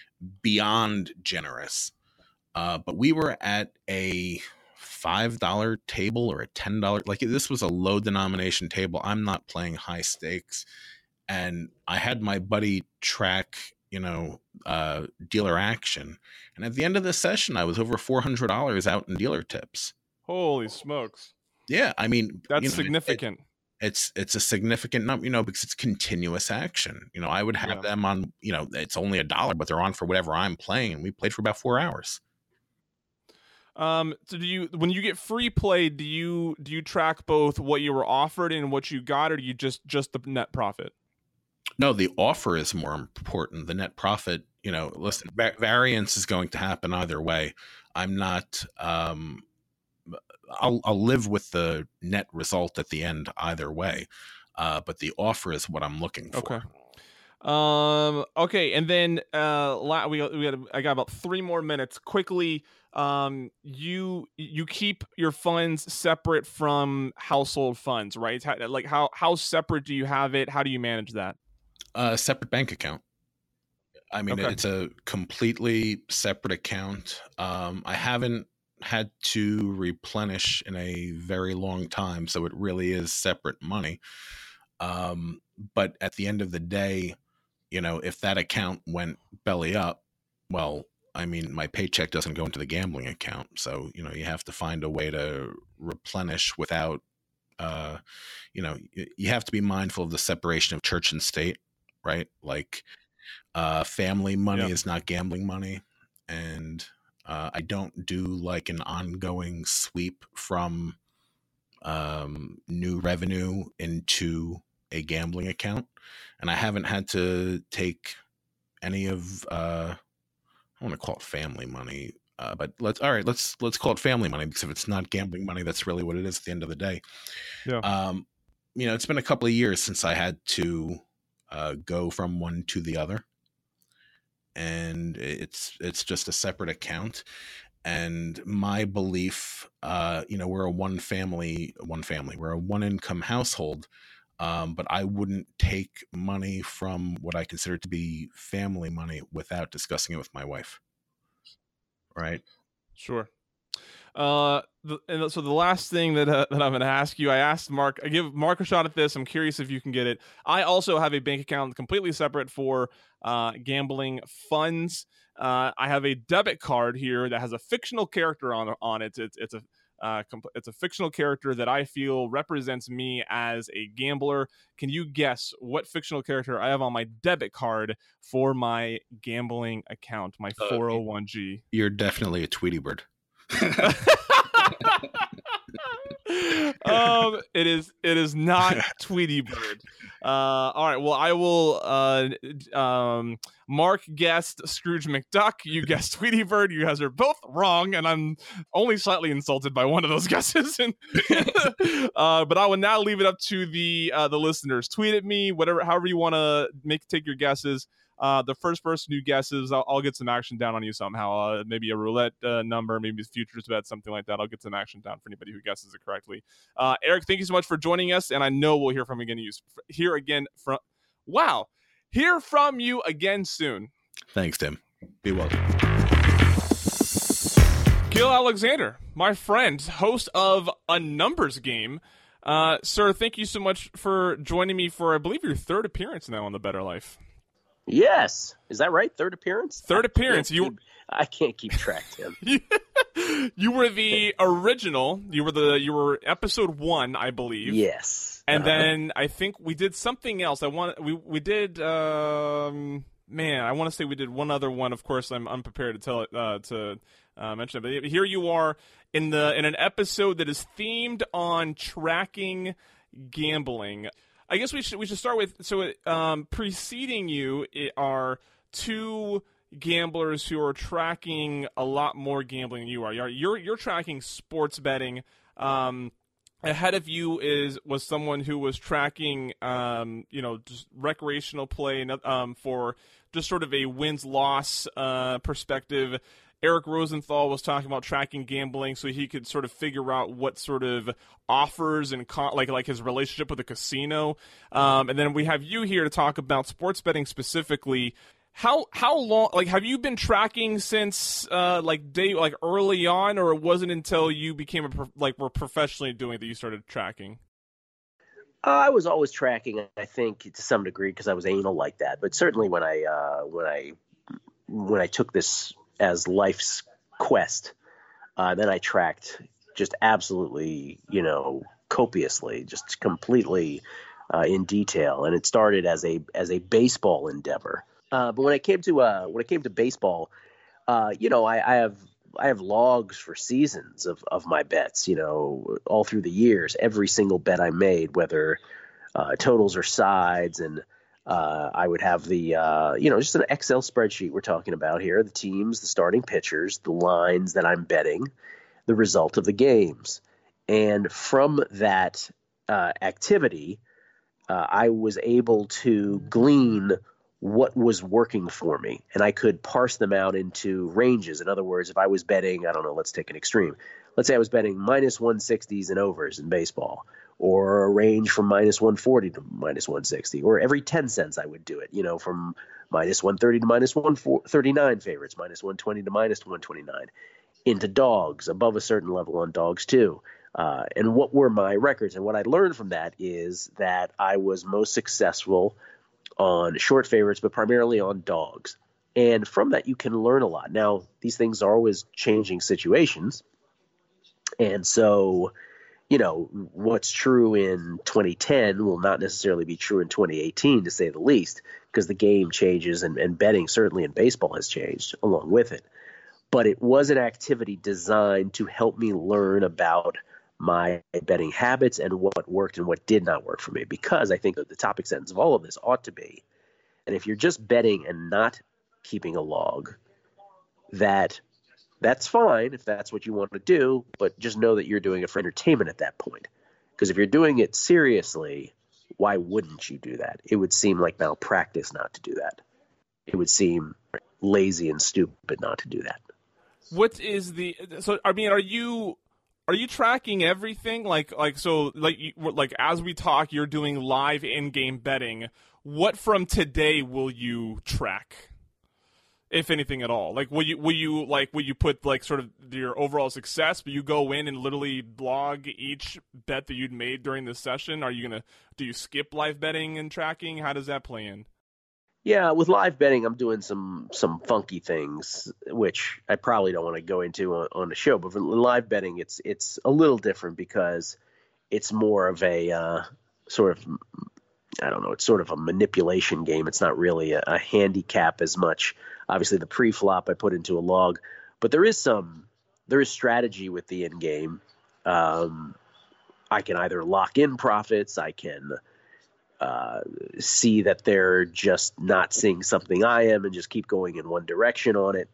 beyond generous. Uh, but we were at a five dollar table or a ten dollar, like this was a low denomination table. I'm not playing high stakes. And I had my buddy track, you know, uh, dealer action. And at the end of the session, I was over four hundred dollars out in dealer tips.
Holy smokes.
Yeah. I mean,
that's
you know,
significant.
It, it's, it's a significant number, you know, because it's continuous action. You know, I would have yeah. them on, you know, it's only a dollar, but they're on for whatever I'm playing. And we played for about four hours.
Um, so do you, when you get free play, do you, do you track both what you were offered and what you got, or do you just, just the net profit?
No, the offer is more important. The net profit, you know, listen, va- variance is going to happen either way. I'm not, um, I'll, I'll live with the net result at the end either way. Uh, but the offer is what I'm looking for.
Okay. Um, okay. And then, uh, we, we got, I got about three more minutes quickly. Um, you, you keep your funds separate from household funds, right? How, like how, how separate do you have it? How do you manage that?
A separate bank account. I mean,
okay.
It's a completely separate account. Um, I haven't had to replenish in a very long time, so it really is separate money. Um, but at the end of the day, you know, if that account went belly up, well, I mean, my paycheck doesn't go into the gambling account. So, you know, you have to find a way to replenish without, uh, you know, you have to be mindful of the separation of church and state. Right? Like uh, family money yeah. is not gambling money. And uh, I don't do like an ongoing sweep from um, new revenue into a gambling account. And I haven't had to take any of, uh, I want to call it family money, uh, but let's, all right, let's, let's call it family money, because if it's not gambling money, that's really what it is at the end of the day.
Yeah.
Um, you know, it's been a couple of years since I had to Uh, go from one to the other, and it's it's just a separate account. And my belief, uh, you know, we're a one family, one family, we're a one income household, um, but I wouldn't take money from what I consider to be family money without discussing it with my wife. Right?
Sure. Uh, the, and so the last thing that uh, that I'm going to ask you, I asked Mark, I give Mark a shot at this. I'm curious if you can get it. I also have a bank account completely separate for uh, gambling funds. Uh, I have a debit card here that has a fictional character on on it. It's it's a Uh, comp- it's a fictional character that I feel represents me as a gambler. Can you guess what fictional character I have on my debit card for my gambling account, my
Uh,
four oh one g?
You're definitely a Tweety Bird.
um, it is. It is not Tweety Bird. Uh, all right. Well, I will. Uh, um, Mark guessed Scrooge McDuck. You guessed Tweety Bird. You guys are both wrong, and I'm only slightly insulted by one of those guesses. And uh, but I will now leave it up to the uh, the listeners. Tweet at me, whatever, however you want to make take your guesses. Uh, the first person who guesses, I'll, I'll get some action down on you somehow. Uh, maybe a roulette uh, number, maybe a futures bet, something like that. I'll get some action down for anybody who guesses it correctly. Uh, Eric, thank you so much for joining us, and I know we'll hear from again. You hear again from wow, hear from you again soon.
Thanks, Tim. Be well.
Gil Alexander, my friend, host of A Numbers Game. Uh, sir, thank you so much for joining me for, I believe, your third appearance now on The Better Life.
Yes, is that right? Third appearance.
Third appearance.
I
You.
keep, I can't keep track, Tim.
You were the original. You were the. You were episode one, I believe.
Yes.
And
Uh-huh.
then I think we did something else. I want. We we did. Um, man, I want to say we did one other one. Of course, I'm unprepared to tell it. Uh, to uh, mention it. But here you are in the in an episode that is themed on tracking gambling. I guess we should we should start with so um, preceding you are two gamblers who are tracking a lot more gambling than you are. You're you're, you're tracking sports betting. Um, ahead of you is was someone who was tracking um, you know just recreational play and um, for just sort of a wins loss uh, perspective. Eric Rosenthal was talking about tracking gambling so he could sort of figure out what sort of offers and con- like like his relationship with the casino. Um, and then we have you here to talk about sports betting specifically. How how long like have you been tracking since uh, like day like early on, or it wasn't until you became a pro- like were professionally doing it that you started tracking?
Uh, I was always tracking, I think, to some degree because I was anal like that. But certainly when I uh, when I when I took this as life's quest, uh, then I tracked just absolutely, you know, copiously, just completely uh, in detail. And it started as a as a baseball endeavor. Uh, but when I came to uh, when it came to baseball, uh, you know, I, I have I have logs for seasons of, of my bets, you know, all through the years, every single bet I made, whether uh, totals or sides. And uh, I would have the, uh, you know, just an Excel spreadsheet we're talking about here, the teams, the starting pitchers, the lines that I'm betting, the result of the games. And from that uh, activity, uh, I was able to glean what was working for me, and I could parse them out into ranges. In other words, if I was betting, I don't know, let's take an extreme. Let's say I was betting minus one sixties and overs in baseball, or a range from minus one forty to minus one sixty, or every ten cents I would do it, you know, from minus one thirty to minus one thirty-nine favorites, minus one twenty to minus one twenty-nine, into dogs, above a certain level on dogs too. Uh, and what were my records? And what I learned from that is that I was most successful on short favorites, but primarily on dogs. And from that, you can learn a lot. Now, these things are always changing situations. And so, you know, what's true in twenty ten will not necessarily be true in twenty eighteen, to say the least, because the game changes and, and betting, certainly in baseball, has changed along with it. But it was an activity designed to help me learn about my betting habits and what worked and what did not work for me, because I think that the topic sentence of all of this ought to be, and if you're just betting and not keeping a log, that that's fine if that's what you want to do, but just know that you're doing it for entertainment at that point. Because if you're doing it seriously, why wouldn't you do that? It would seem like malpractice not to do that. It would seem lazy and stupid not to do that.
What is the so? I mean, are you? Are you tracking everything? Like, like so, like, you, like as we talk, you're doing live in-game betting. What from today will you track, if anything at all? Like, will you, will you, like, will you put like sort of your overall success? But you go in and literally log each bet that you'd made during the session. Are you gonna do you skip live betting and tracking? How does that play in?
Yeah, with live betting, I'm doing some some funky things, which I probably don't want to go into on, on the show. But for live betting, it's it's a little different because it's more of a uh, sort of, I don't know, it's sort of a manipulation game. It's not really a, a handicap as much. Obviously, the pre-flop I put into a log, but there is some there is strategy with the end game. Um, I can either lock in profits, I can uh, see that they're just not seeing something I am and just keep going in one direction on it.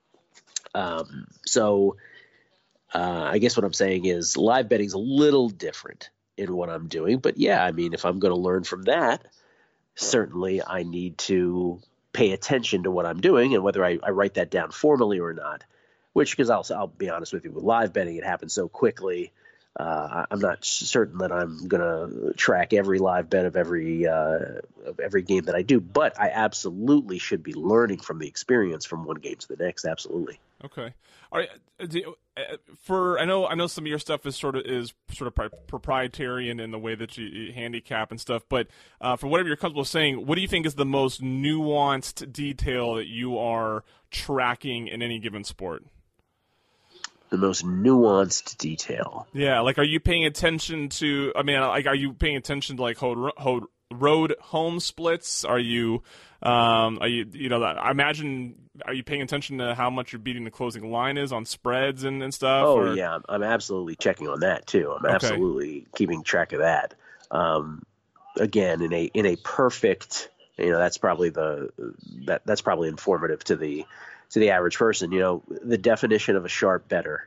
Um, so uh, I guess what I'm saying is live betting is a little different in what I'm doing. But yeah, I mean, if I'm going to learn from that, certainly I need to pay attention to what I'm doing and whether I, I write that down formally or not, which, because I'll, I'll be honest with you, with live betting, it happens so quickly. Uh, I'm not certain that I'm going to track every live bet of every uh, of every game that I do, but I absolutely should be learning from the experience from one game to the next. Absolutely.
Okay. All right. Do, uh, for I know I know some of your stuff is sort of is sort of pri- proprietary in, in the way that you, you handicap and stuff, but uh, for whatever you're comfortable saying, what do you think is the most nuanced detail that you are tracking in any given sport?
The most nuanced detail.
Yeah, like, are you paying attention to? I mean, like, are you paying attention to like road, road, road home splits? Are you, um, are you, you know, I imagine, are you paying attention to how much you're beating the closing line is on spreads and, and stuff?
Oh
or?
yeah, I'm absolutely checking on that too. I'm okay. absolutely keeping track of that. Um, again, in a in a perfect, you know, that's probably the that that's probably informative to the. to the average person. You know, the definition of a sharp bettor,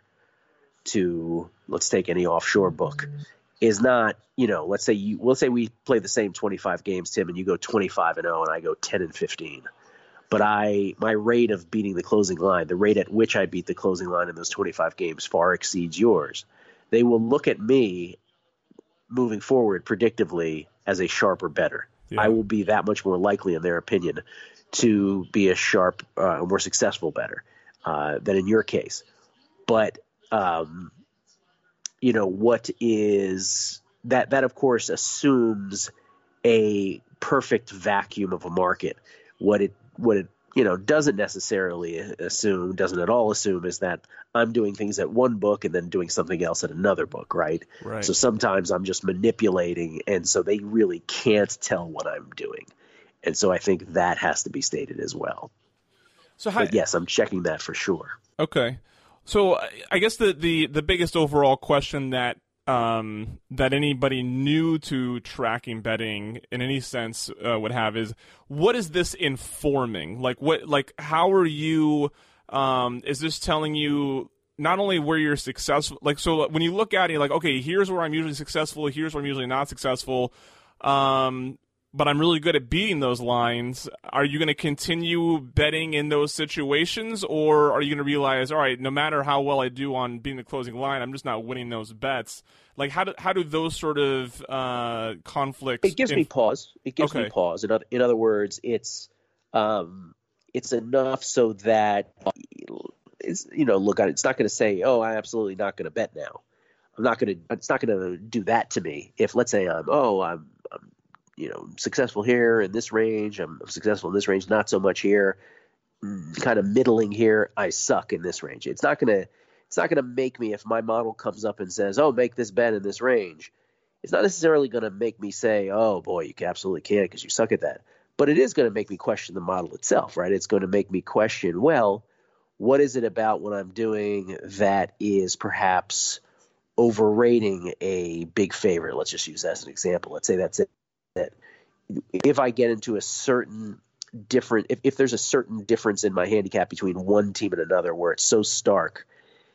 to let's take any offshore book, is not, you know, let's say you, let's say we play the same twenty-five games, Tim, and you go twenty-five and oh and I go ten and fifteen. But I, my rate of beating the closing line, the rate at which I beat the closing line in those twenty-five games far exceeds yours. They will look at me moving forward predictively as a sharper bettor. Yeah. I will be that much more likely, in their opinion, to be a sharp, uh, more successful bettor uh, than in your case. But, um, you know, what is that, that of course assumes a perfect vacuum of a market. What it, what it, you know, doesn't necessarily assume, doesn't at all assume, is that I'm doing things at one book and then doing something else at another book, right?
Right.
So sometimes I'm just manipulating, and so they really can't tell what I'm doing. And so I think that has to be stated as well. So how, but yes, I'm checking that for sure.
Okay. So I guess the, the, the biggest overall question that um, that anybody new to tracking betting in any sense uh, would have is, what is this informing? Like what? Like how are you? Um, is this telling you not only where you're successful? Like so, when you look at it, you're like, okay, here's where I'm usually successful. Here's where I'm usually not successful. Um, but I'm really good at beating those lines. Are you going to continue betting in those situations, or are you going to realize, all right, no matter how well I do on beating the closing line, I'm just not winning those bets? Like, how do how do those sort of uh, conflicts?
It gives inf- me pause. It gives okay. me pause. In other, in other words, it's um, it's enough so that it's, you know, look, it's not going to say, oh, I'm absolutely not going to bet now. I'm not going to. It's not going to do that to me. If let's say I'm, oh, I'm. I'm you know, successful here in this range, I'm successful in this range, not so much here, kind of middling here, I suck in this range. It's not going to, it's not going to make me, if my model comes up and says, oh, make this bet in this range, it's not necessarily going to make me say, oh boy, you absolutely can't because you suck at that. But it is going to make me question the model itself, right? It's going to make me question, well, what is it about what I'm doing that is perhaps overrating a big favorite? Let's just use that as an example. Let's say that's it. That if I get into a certain different, if, if there's a certain difference in my handicap between one team and another where it's so stark,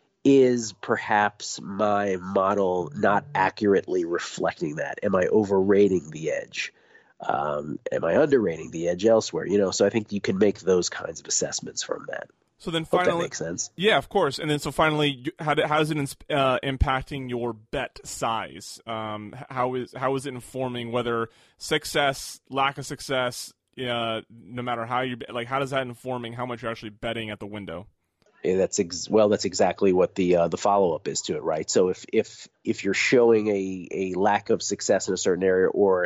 is perhaps my model not accurately reflecting that? Am I overrating the edge? Um, am I underrating the edge elsewhere? You know, so I think you can make those kinds of assessments from that.
So then finally,
Hope that makes sense.
Yeah, of course. And then so finally, how, do, how is it uh, impacting your bet size? Um, how is how is it informing whether success, lack of success, uh, no matter how you like, how does that informing how much you're actually betting at the window?
Yeah, that's ex- well, that's exactly what the uh, the follow up is to it, right? So if if if you're showing a a lack of success in a certain area or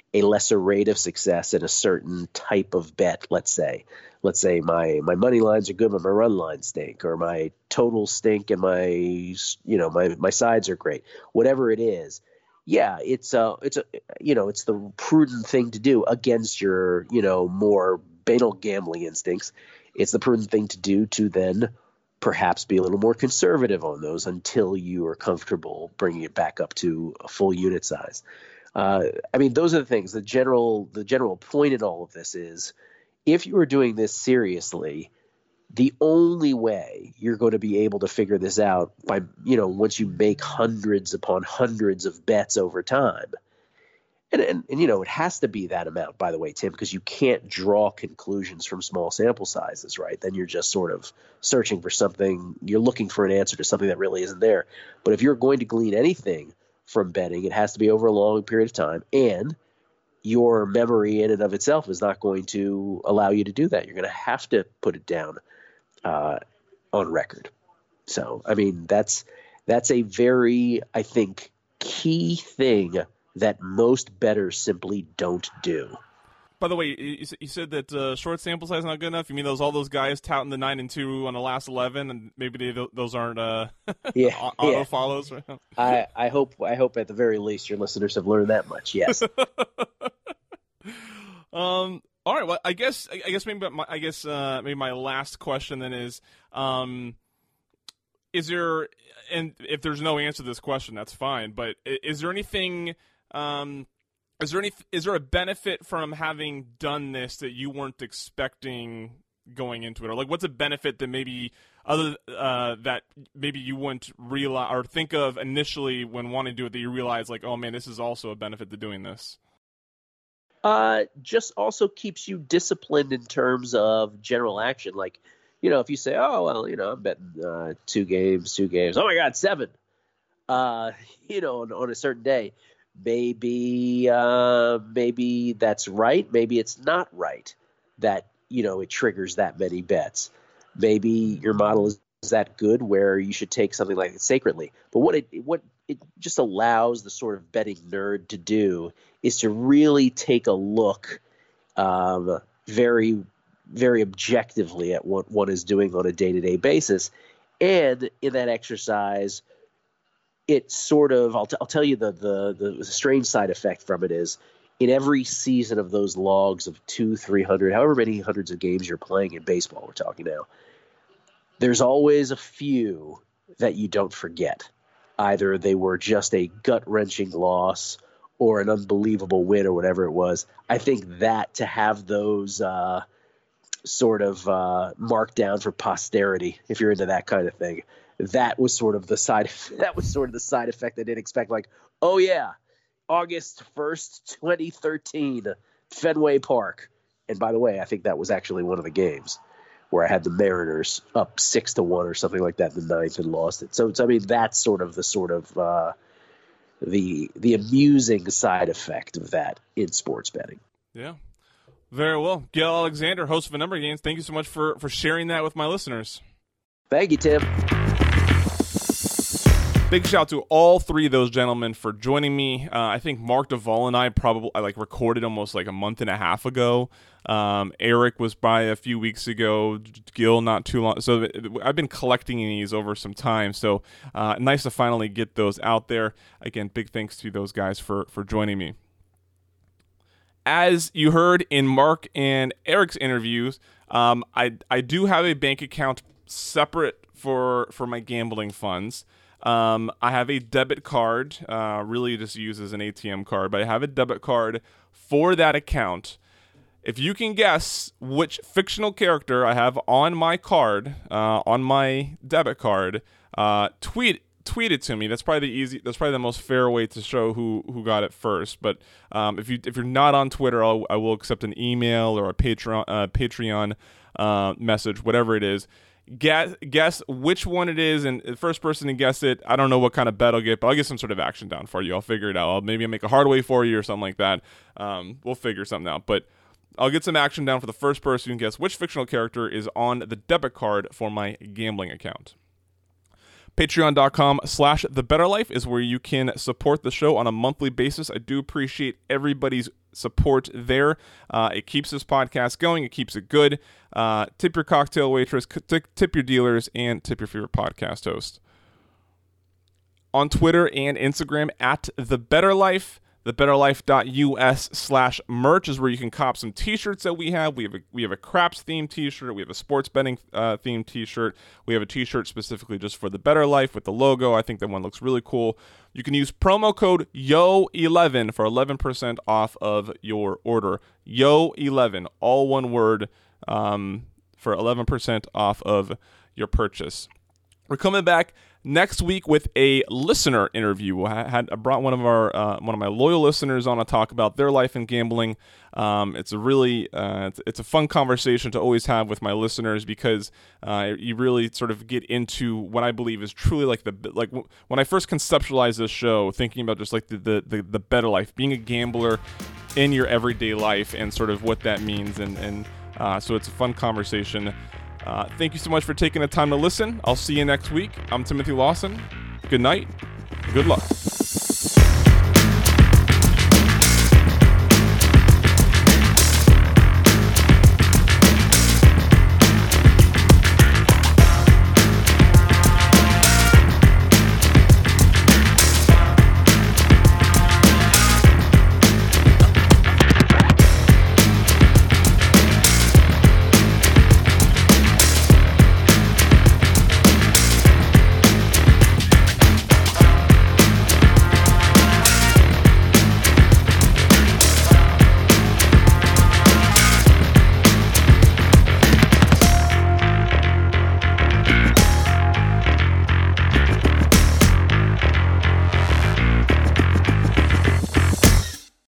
a lesser rate of success in a certain type of bet. Let's say, let's say my, my money lines are good, but my run lines stink, or my totals stink and my, you know, my, my sides are great, whatever it is. Yeah, it's a, it's a, you know, it's the prudent thing to do against your, you know, more banal gambling instincts. It's the prudent thing to do to then perhaps be a little more conservative on those until you are comfortable bringing it back up to a full unit size. Uh, I mean, those are the things. The general, the general point in all of this is, if you are doing this seriously, the only way you're going to be able to figure this out by, you know, once you make hundreds upon hundreds of bets over time. And, and, and, you know, it has to be that amount, by the way, Tim, because you can't draw conclusions from small sample sizes, right? Then you're just sort of searching for something. You're looking for an answer to something that really isn't there. But if you're going to glean anything from betting, it has to be over a long period of time. And your memory in and of itself is not going to allow you to do that. You're going to have to put it down uh, on record. So, I mean, that's that's a very, I think, key thing that most bettors simply don't do.
By the way, you you said that uh, short sample size is not good enough. You mean those all those guys touting the nine and two on the last eleven, and maybe they, those aren't uh,
yeah,
auto
yeah.
follows?
I, I hope I hope at the very least your listeners have learned that much. Yes.
um. All right. Well, I guess I guess maybe my, I guess uh, maybe my last question then is, um, is there, and if there's no answer to this question, that's fine. But is there anything? Um, Is there any? Is there a benefit from having done this that you weren't expecting going into it, or like what's a benefit that maybe other uh, that maybe you wouldn't realize or think of initially when wanting to do it, that you realize like, oh man, this is also a benefit to doing this?
Uh, just also keeps you disciplined in terms of general action. Like, you know, if you say, oh well, you know, I'm betting uh, two games, two games. Oh my God, seven. Uh, you know, on, on a certain day. Maybe, uh, maybe that's right. Maybe it's not right that, you know, it triggers that many bets. Maybe your model is that good where you should take something like it sacredly. But what it, what it just allows the sort of betting nerd to do is to really take a look, um, very, very objectively at what one is doing on a day-to-day basis. And in that exercise, it sort of, I'll, t- I'll tell you the, the the strange side effect from it is, in every season of those logs of two, three hundred, however many hundreds of games you're playing in baseball, we're talking now, there's always a few that you don't forget. Either they were just a gut-wrenching loss or an unbelievable win or whatever it was. I think that to have those uh, sort of uh, marked down for posterity, if you're into that kind of thing, that was sort of the side. That was sort of the side effect I didn't expect. Like, oh yeah, August first, twenty thirteen, Fenway Park. And by the way, I think that was actually one of the games where I had the Mariners up six to one or something like that in the ninth and lost it. So, so I mean, that's sort of the sort of uh, the the amusing side effect of that in sports betting.
Yeah, very well. Gil Alexander, host of A Number of Games. Thank you so much for for sharing that with my listeners.
Thank you, Tim.
Big shout out to all three of those gentlemen for joining me. Uh, I think Mark Duvall and I probably I like recorded almost like a month and a half ago. Um, Eric was by a few weeks ago. Gil not too long. So I've been collecting these over some time. So uh, nice to finally get those out there. Again, big thanks to those guys for for joining me. As you heard in Mark and Eric's interviews, um, I I do have a bank account separate for for my gambling funds. Um, I have a debit card, uh, really just used as an A T M card, but I have a debit card for that account. If you can guess which fictional character I have on my card, uh, on my debit card, uh, tweet tweet it to me. That's probably the easy. That's probably the most fair way to show who who got it first. But um, if you if you're not on Twitter, I'll, I will accept an email or a Patreon uh, Patreon uh, message, whatever it is. Guess, guess which one it is, and the first person to guess it, I don't know what kind of bet I'll get, but I'll get some sort of action down for you. I'll figure it out. I'll maybe make a hard way for you or something like that. Um, we'll figure something out. But I'll get some action down for the first person who can guess which fictional character is on the debit card for my gambling account. Patreon.com slash The Better Life is where you can support the show on a monthly basis. I do appreciate everybody's support there. Uh, it keeps this podcast going. It keeps it good. Uh, tip your cocktail waitress, t- tip your dealers, and tip your favorite podcast host. On Twitter and Instagram, at The Better Life. thebetterlife.us slash merch is where you can cop some t-shirts that we have. We have a, we have a craps themed t-shirt. We have a sports betting uh, themed t-shirt. We have a t-shirt specifically just for The Better Life with the logo. I think that one looks really cool. You can use promo code Y O eleven for eleven percent off of your order. Y O eleven, all one word, um, for eleven percent off of your purchase. We're coming back next week with a listener interview. I had I brought one of our uh, one of my loyal listeners on to talk about their life in gambling. Um, it's a really uh, it's, it's a fun conversation to always have with my listeners because uh, you really sort of get into what I believe is truly like the like w- when I first conceptualized this show, thinking about just like the the, the the better life, being a gambler in your everyday life, and sort of what that means, and and uh, so it's a fun conversation. Uh, thank you so much for taking the time to listen. I'll see you next week. I'm Timothy Lawson. Good night. Good luck.